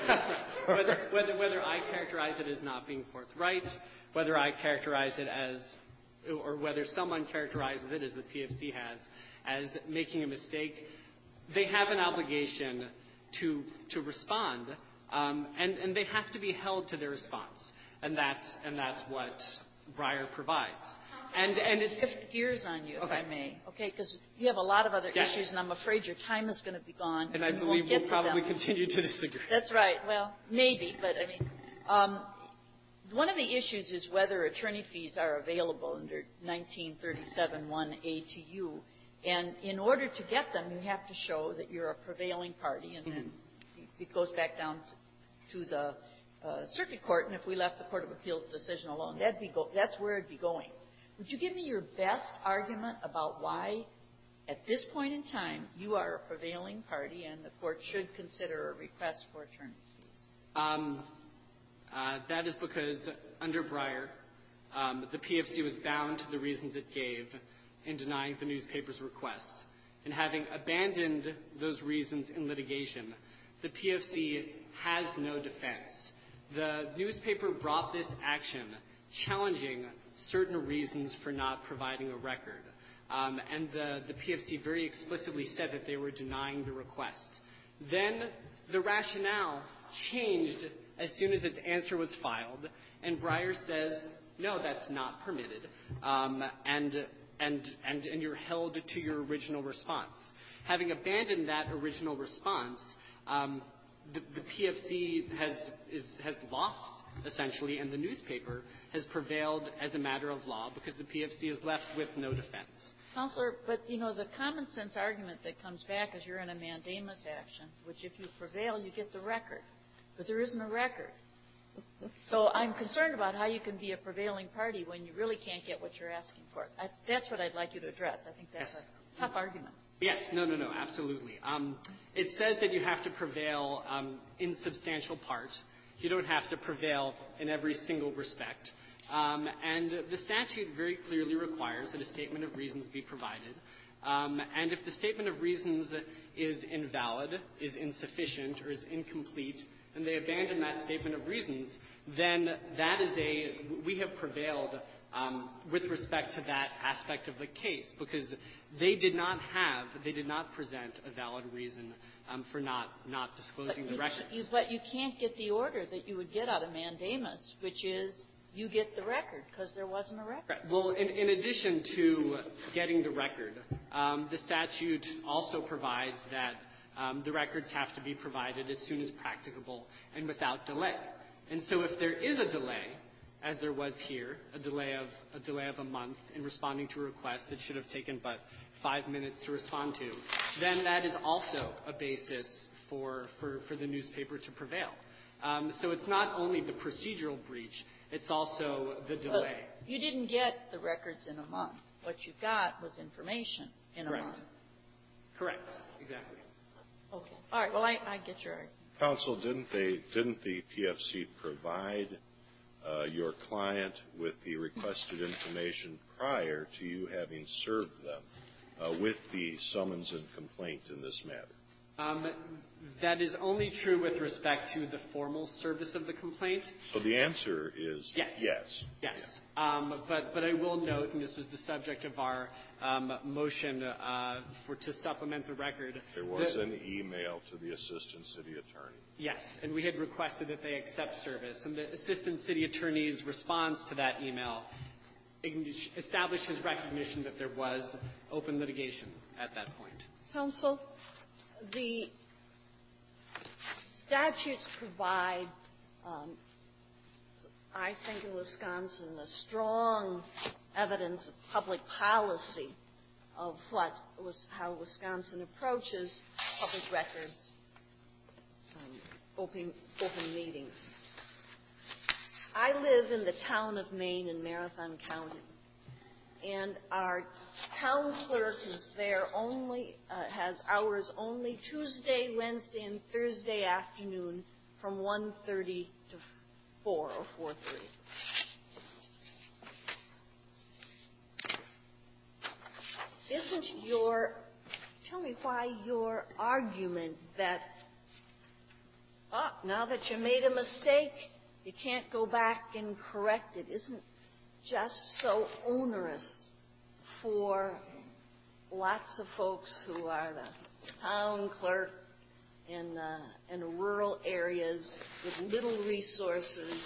I characterize it as not being forthright, whether I characterize it as, or whether someone characterizes it, as the PFC has, as making a mistake, they have an obligation to respond, and they have to be held to their response, and that's what Breyer provides. And it's Shift gears on you, okay. if I may, okay? Because you have a lot of other yes. issues, and I'm afraid your time is going to be gone. And I we believe won't get we'll to probably them. continue to disagree. That's right. Well, maybe, but I mean, one of the issues is whether attorney fees are available under 1937(1)A to you. And in order to get them, you have to show that you're a prevailing party, and then it goes back down to the circuit court. And if we left the Court of Appeals decision alone, that's where it'd be going. Would you give me your best argument about why, at this point in time, you are a prevailing party and the court should consider a request for attorney's fees? That is because under Breyer, the PFC was bound to the reasons it gave in denying the newspaper's request. And having abandoned those reasons in litigation, the PFC has no defense. The newspaper brought this action challenging certain reasons for not providing a record. And the PFC very explicitly said that they were denying the request. Then the rationale changed as soon as its answer was filed, and Breyer says, no, that's not permitted, and you're held to your original response. Having abandoned that original response, the PFC has lost, essentially, and the newspaper has prevailed as a matter of law because the PFC is left with no defense. Counselor, but, the common sense argument that comes back is you're in a mandamus action, which if you prevail, you get the record. But there isn't a record. So I'm concerned about how you can be a prevailing party when you really can't get what you're asking for. That's what I'd like you to address. I think that's a tough argument. Yes. No, absolutely. It says that you have to prevail in substantial part. You don't have to prevail in every single respect. And the statute very clearly requires that a statement of reasons be provided. And if the statement of reasons is invalid, is insufficient, or is incomplete, and they abandon that statement of reasons, then that is we have prevailed with respect to that aspect of the case, because they did not present a valid reason for not disclosing the records. But you can't get the order that you would get out of mandamus, which is you get the record, because there wasn't a record. Right. Well, in addition to getting the record, the statute also provides that the records have to be provided as soon as practicable and without delay. And so if there is a delay, as there was here, a delay of a month in responding to a request that should have taken but 5 minutes to respond to, then that is also a basis for the newspaper to prevail. So it's not only the procedural breach, it's also the delay. But you didn't get the records in a month. What you got was information in a month. Correct. Exactly. Okay. All right. Well, I get your argument. Counsel, didn't the PFC provide your client with the requested information prior to you having served them with the summons and complaint in this matter? That is only true with respect to the formal service of the complaint. So the answer is yes. Yes. But I will note, and this was the subject of our motion to supplement the record. There was an email to the assistant city attorney. Yes, and we had requested that they accept service. And the assistant city attorney's response to that email establish his recognition that there was open litigation at that point. Counsel, the statutes provide, I think in Wisconsin, a strong evidence of public policy of how Wisconsin approaches public records, open meetings. I live in the town of Maine in Marathon County, and our town clerk is there has hours only Tuesday, Wednesday, and Thursday afternoon from 1:30 to 4 or 4:30. Tell me why your argument that, now that you made a mistake, you can't go back and correct it, isn't just so onerous for lots of folks who are the town clerk in rural areas with little resources,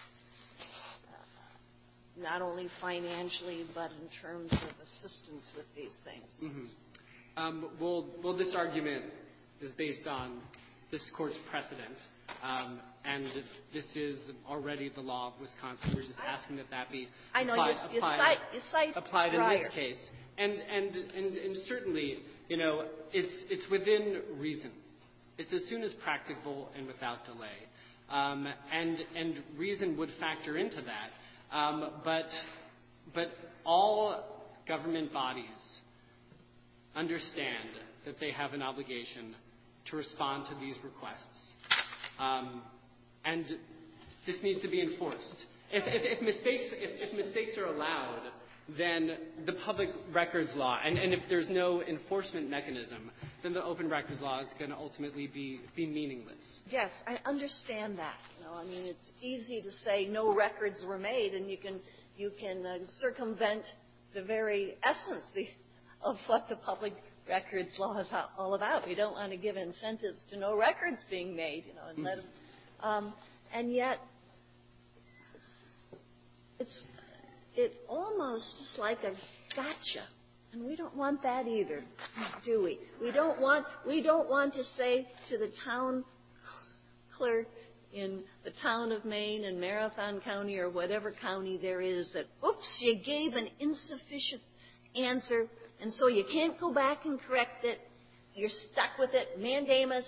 not only financially but in terms of assistance with these things. Mm-hmm. Well, this argument is based on this court's precedent, and this is already the law of Wisconsin. We're just asking that be I know applied in this case, and certainly, it's within reason. It's as soon as practicable and without delay, and reason would factor into that. But all government bodies understand that they have an obligation to respond to these requests, and this needs to be enforced. If mistakes are allowed, then the public records law, and if there's no enforcement mechanism, then the open records law is going to ultimately be meaningless. Yes, I understand that. It's easy to say no records were made, and you can circumvent the very essence of what the public records law is all about. We don't want to give incentives to no records being made, and let them. And yet, it almost is like a gotcha, and we don't want that either, do we? We don't want to say to the town clerk in the town of Maine and Marathon County or whatever county there is that, oops, you gave an insufficient answer, and so you can't go back and correct it. You're stuck with it. Mandamus.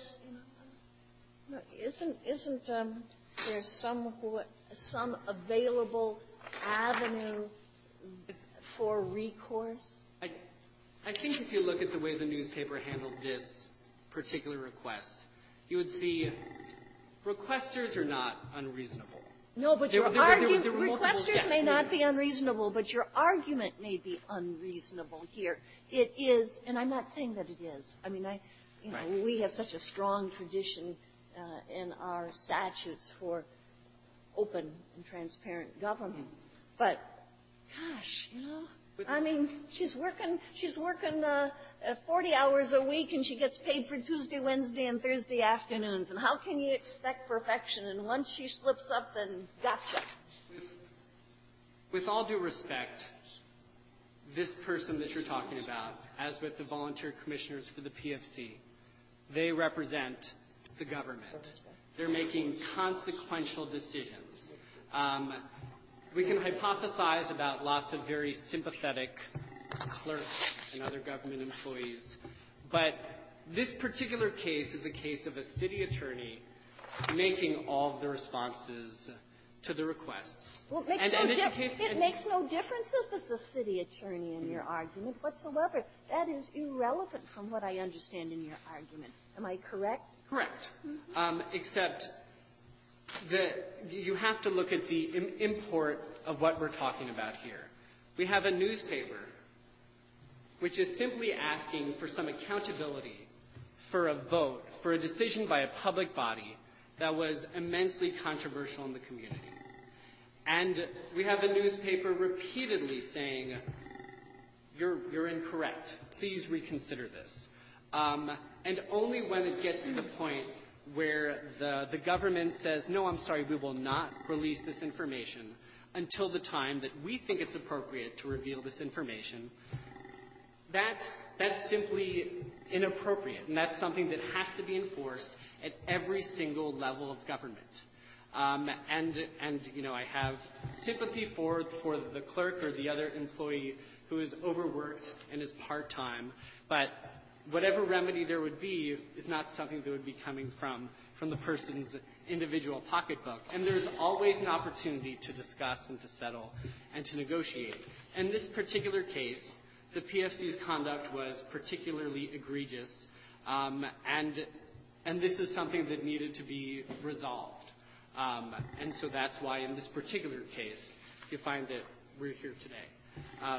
Isn't there some available avenue for recourse? I think if you look at the way the newspaper handled this particular request, you would see requesters are not unreasonable. No, but requesters may not be unreasonable, but your argument may be unreasonable here. It is, and I'm not saying that it is. We have such a strong tradition in our statutes for open and transparent government. But, gosh, she's working 40 hours a week, and she gets paid for Tuesday, Wednesday, and Thursday afternoons. And how can you expect perfection? And once she slips up, then gotcha. With all due respect, this person that you're talking about, as with the volunteer commissioners for the PFC, they represent the government. They're making consequential decisions. We can hypothesize about lots of very sympathetic clerks and other government employees, but this particular case is a case of a city attorney making all of the responses to the requests. Well, it makes no difference if it's a city attorney in your argument whatsoever. That is irrelevant from what I understand in your argument. Am I correct? Correct. Except that you have to look at the import of what we're talking about here. We have a newspaper which is simply asking for some accountability for a vote, for a decision by a public body that was immensely controversial in the community. And we have a newspaper repeatedly saying, you're incorrect. Please reconsider this. And only when it gets to the point where the government says, no, I'm sorry, we will not release this information, until the time that we think it's appropriate to reveal this information, that's simply inappropriate, and that's something that has to be enforced at every single level of government. I have sympathy for the clerk or the other employee who is overworked and is part-time, but whatever remedy there would be is not something that would be coming from the person's individual pocketbook. And there's always an opportunity to discuss and to settle and to negotiate. In this particular case, the PFC's conduct was particularly egregious, and this is something that needed to be resolved. And so that's why in this particular case, you find that we're here today.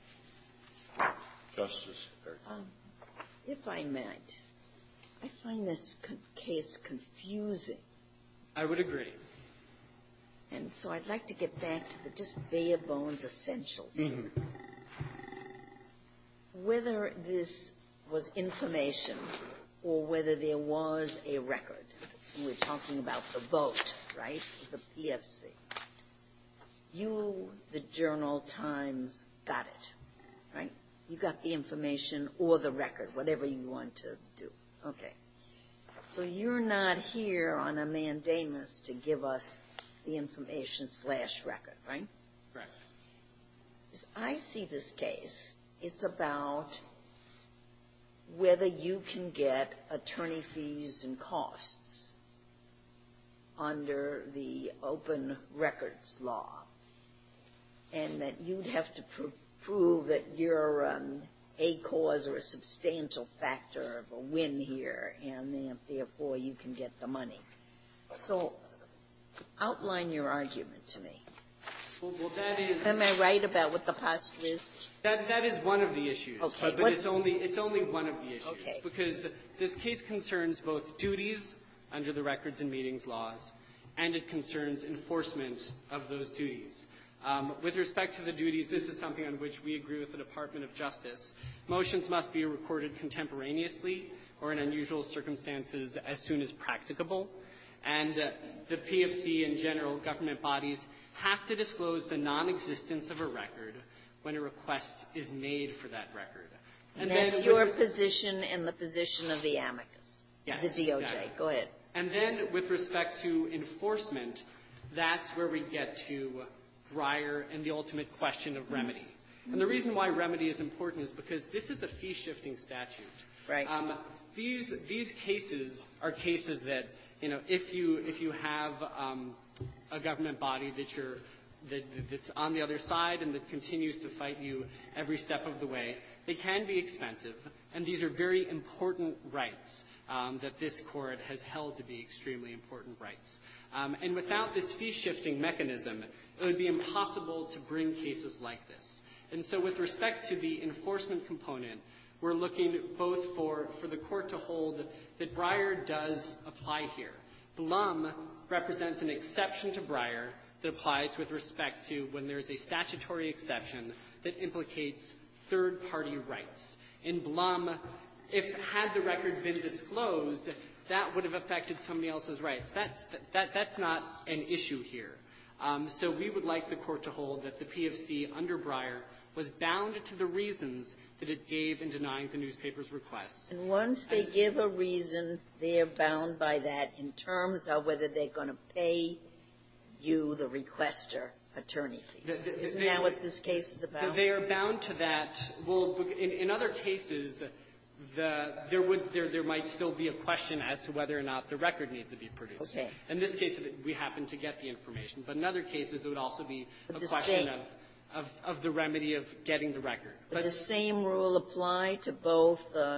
Justice. If I might, I find this case confusing. I would agree. And so I'd like to get back to the just bare bones essentials. Mm-hmm. Whether this was information or whether there was a record. We're talking about the vote, right, the PFC. You, the Journal Times, got it, right? You got the information or the record, whatever you want to do. Okay. So you're not here on a mandamus to give us the information / record, right? Right. As I see this case, it's about whether you can get attorney fees and costs under the open records law, and that you'd have to prove that you're a cause or a substantial factor of a win here, and therefore you can get the money. So outline your argument to me. Well, that is. Am I right about what the posture is? That is one of the issues. Okay. But it's only one of the issues. Okay. Because this case concerns both duties under the records and meetings laws, and it concerns enforcement of those duties. With respect to the duties, this is something on which we agree with the Department of Justice. Motions must be recorded contemporaneously or in unusual circumstances as soon as practicable. And the PFC and general government bodies have to disclose the non-existence of a record when a request is made for that record. And that's your position and the position of the amicus, yes, the DOJ. Exactly. Go ahead. And then with respect to enforcement, that's where we get to Breyer and the ultimate question of remedy. And the reason why remedy is important is because this is a fee-shifting statute. Right. These cases are cases that, if you have a government body that's on the other side and that continues to fight you every step of the way, they can be expensive, and these are very important rights that this court has held to be extremely important rights. And without this fee-shifting mechanism, it would be impossible to bring cases like this. And so with respect to the enforcement component, we're looking both for the court to hold that Breyer does apply here. Blum represents an exception to Breyer that applies with respect to when there's a statutory exception that implicates third-party rights. In Blum, had the record been disclosed, that would have affected somebody else's rights. That's not an issue here. So we would like the court to hold that the PFC under Breyer was bound to the reasons that it gave in denying the newspaper's request. And once they give a reason, they're bound by that in terms of whether they're going to pay you, the requester, attorney fees. Isn't that what this case is about? They are bound to that. Well, in other cases, there might still be a question as to whether or not the record needs to be produced. Okay. In this case, we happen to get the information. But in other cases, it would also be a question of the remedy of getting the record. But the same rule apply to both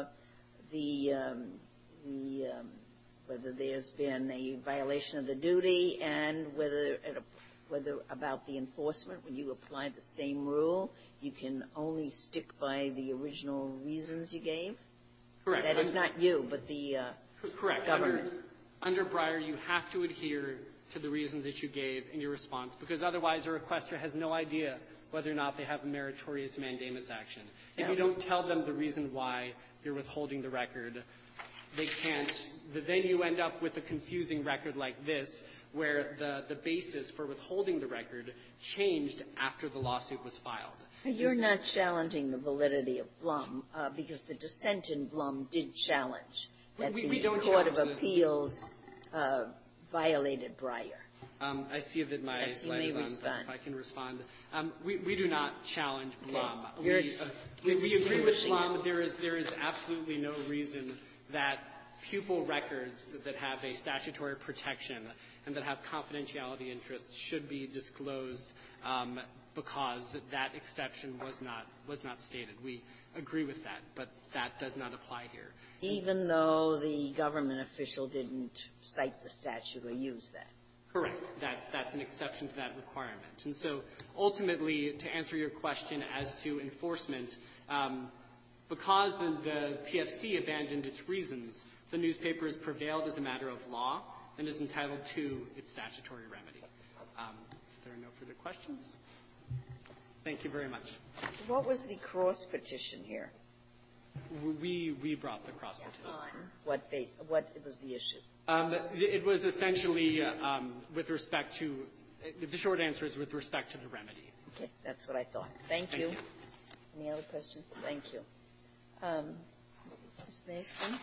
whether there's been a violation of the duty and whether about the enforcement. When you apply the same rule, you can only stick by the original reasons you gave? Correct. That is not you, but the correct. government. Under Breyer, you have to adhere to the reasons that you gave in your response, because otherwise a requester has no idea whether or not they have a meritorious mandamus action. If you don't tell them the reason why you're withholding the record, then you end up with a confusing record like this, where the basis for withholding the record changed after the lawsuit was filed. You're not challenging the validity of Blum, because the dissent in Blum did challenge that we the don't Court of challenge Appeals violated Breyer. I see that my Yes, you light may is on. respond. If I can respond. We do not challenge Blum. Okay. We agree with Blum. There is absolutely no reason that pupil records that have a statutory protection and that have confidentiality interests should be disclosed because that exception was not stated. We agree with that, but that does not apply here. Even though the government official didn't cite the statute or use that. Correct. That's an exception to that requirement. And so ultimately, to answer your question as to enforcement, because the PFC abandoned its reasons, the newspaper has prevailed as a matter of law and is entitled to its statutory remedy. If there are no further questions, thank you very much. What was the cross petition here? We brought the cross petition. On what base? What was the issue? It was essentially with respect to the short answer is with respect to the remedy. Okay, that's what I thought. Thank you. Any other questions? Thank you. Ms. Mason?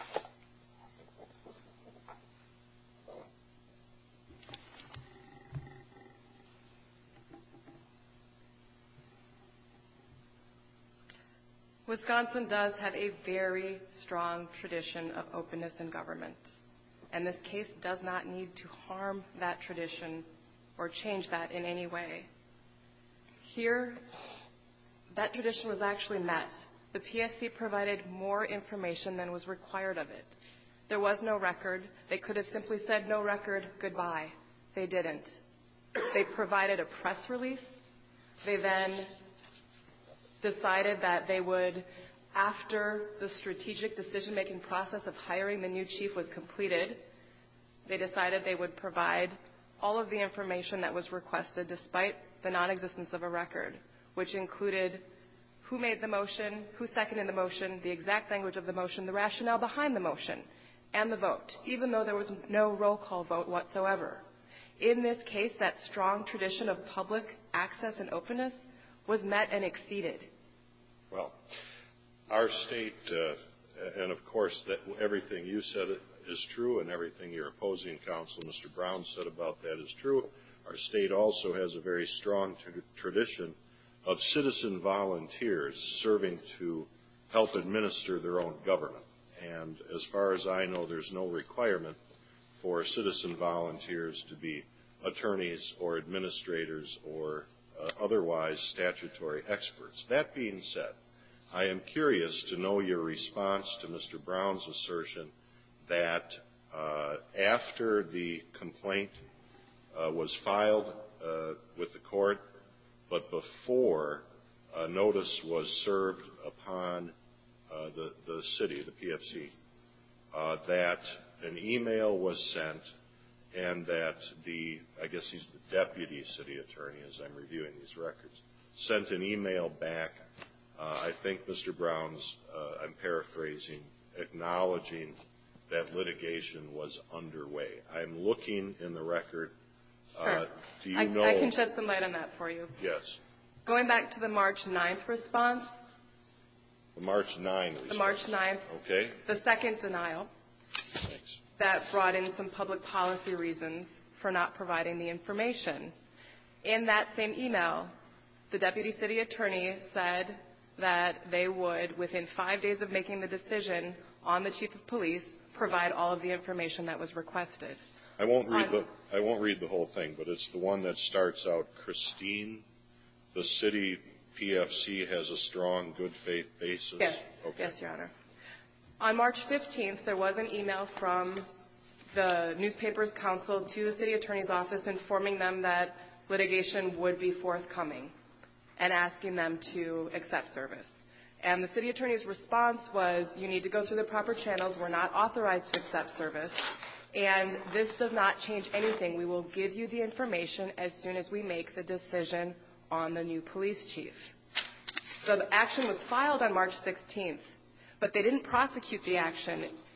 Wisconsin does have a very strong tradition of openness in government, and this case does not need to harm that tradition or change that in any way. Here, that tradition was actually met. The PSC provided more information than was required of it. There was no record. They could have simply said, no record, goodbye. They didn't. They provided a press release. They then decided that they would, after the strategic decision-making process of hiring the new chief was completed, they decided they would provide all of the information that was requested despite the non-existence of a record, which included who made the motion, who seconded the motion, the exact language of the motion, the rationale behind the motion, and the vote, even though there was no roll call vote whatsoever. In this case, that strong tradition of public access and openness was met and exceeded. Well, our state, and of course that everything you said is true and everything your opposing counsel, Mr. Brown, said about that is true. Our state also has a very strong tradition of citizen volunteers serving to help administer their own government. And as far as I know, there's no requirement for citizen volunteers to be attorneys or administrators or otherwise statutory experts. That being said, I am curious to know your response to Mr. Brown's assertion that after the complaint was filed with the court, but before notice was served upon the city, the PFC, that an email was sent and that I guess he's the deputy city attorney as I'm reviewing these records, sent an email back, I think Mr. Brown's, I'm paraphrasing, acknowledging that litigation was underway. I'm looking in the record. Sure. Do you know? I can shed some light on that for you. Yes. Going back to the March 9th response. The March 9th response. The March 9th. Okay. The second denial. Thanks. That brought in some public policy reasons for not providing the information. In that same email, the deputy city attorney said that they would, within 5 days of making the decision on the chief of police, provide all of the information that was requested. I won't read the whole thing, but it's the one that starts out, Christine, the city PFC has a strong good faith basis. Yes. Okay. Yes, Your Honor. On March 15th, there was an email from the newspaper's counsel to the city attorney's office informing them that litigation would be forthcoming and asking them to accept service. And the city attorney's response was, you need to go through the proper channels. We're not authorized to accept service. And this does not change anything. We will give you the information as soon as we make the decision on the new police chief. So the action was filed on March 16th, but they didn't prosecute the action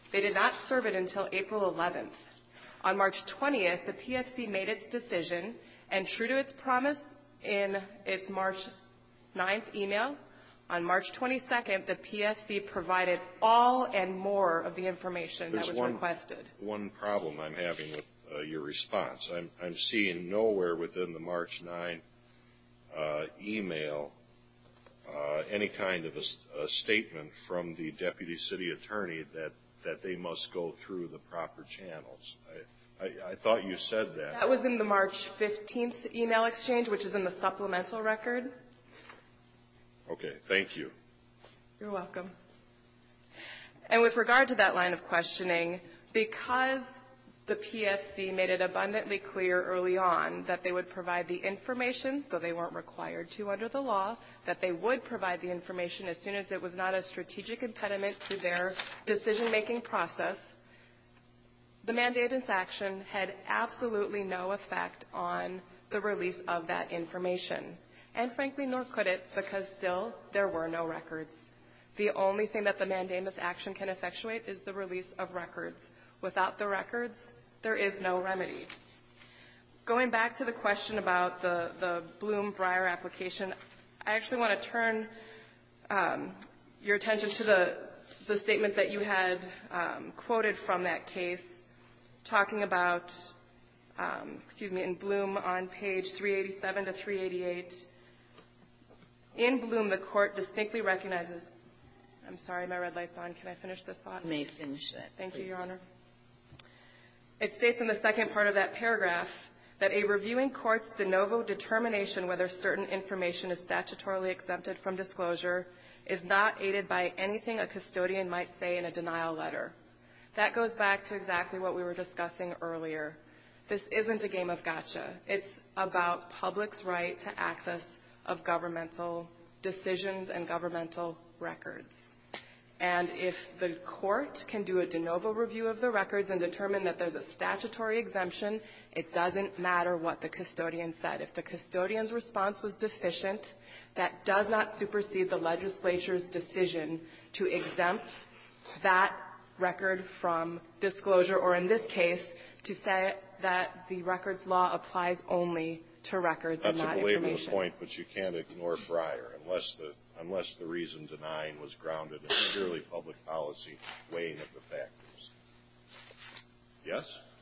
They did not serve it until April 11th. On March 20th, the PFC made its decision, and true to its promise in its March 9th email, on March 22nd, the PFC provided all and more of the information that was requested. One problem I'm having with your response. I'm seeing nowhere within the March 9 email any kind of a statement from the deputy city attorney that they must go through the proper channels. I thought you said that. That was in the March 15th email exchange, which is in the supplemental record. Okay, thank you. You're welcome. And with regard to that line of questioning, because the PFC made it abundantly clear early on that they would provide the information, though they weren't required to under the law, that they would provide the information as soon as it was not a strategic impediment to their decision-making process, the mandamus action had absolutely no effect on the release of that information. And frankly, nor could it, because still there were no records. The only thing that the mandamus action can effectuate is the release of records. Without the records, there is no remedy. Going back to the question about the Bloom-Breyer application, I actually want to turn your attention to the statement that you had quoted from that case, talking about, in Bloom on page 387 to 388. In Bloom, the court distinctly recognizes, I'm sorry, my red light's on. Can I finish this thought? You may finish that. Thank please. you, Your Honor. It states in the second part of that paragraph that a reviewing court's de novo determination whether certain information is statutorily exempted from disclosure is not aided by anything a custodian might say in a denial letter. That goes back to exactly what we were discussing earlier. This isn't a game of gotcha. It's about public's right to access of governmental decisions and governmental records. And if the court can do a de novo review of the records and determine that there's a statutory exemption, it doesn't matter what the custodian said. If the custodian's response was deficient, that does not supersede the legislature's decision to exempt that record from disclosure, or in this case, to say that the records law applies only to records and not information. That's a belabor the point, but you can't ignore Breyer unless the reason denying was grounded in purely public policy weighing of the factors. Yes?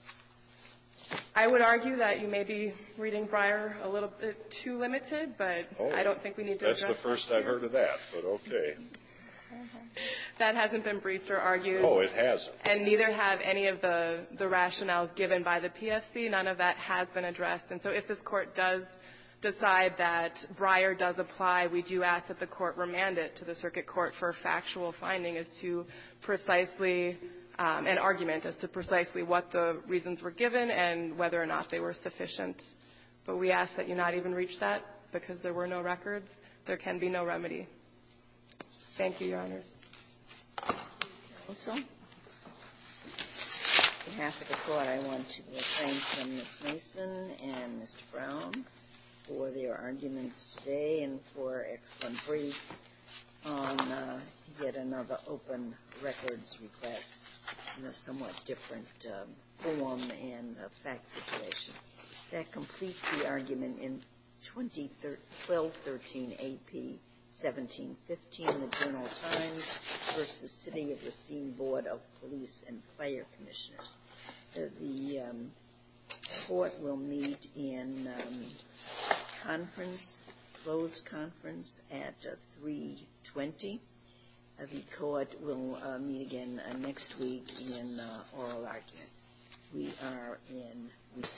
I would argue that you may be reading Breyer a little bit too limited, but I don't think we need to address that. That's the first I've heard of that, but okay. That hasn't been briefed or argued. Oh, it hasn't. And neither have any of the rationales given by the PFC. None of that has been addressed. And so if this court does decide that Breyer does apply, we do ask that the court remand it to the circuit court for factual finding as to precisely an argument as to precisely what the reasons were given and whether or not they were sufficient. But we ask that you not even reach that because there were no records. There can be no remedy. Thank you, Your Honors. Also, on behalf of the court, I want to thank Ms. Mason and Mr. Brown for their arguments today and for excellent briefs on yet another open records request in a somewhat different form and fact situation. That completes the argument in 1213 AP 1715, the Journal Times versus City of Racine Board of Police and Fire Commissioners. The court will meet in closed conference at 3:20. The court will meet again next week in oral argument. We are in recess.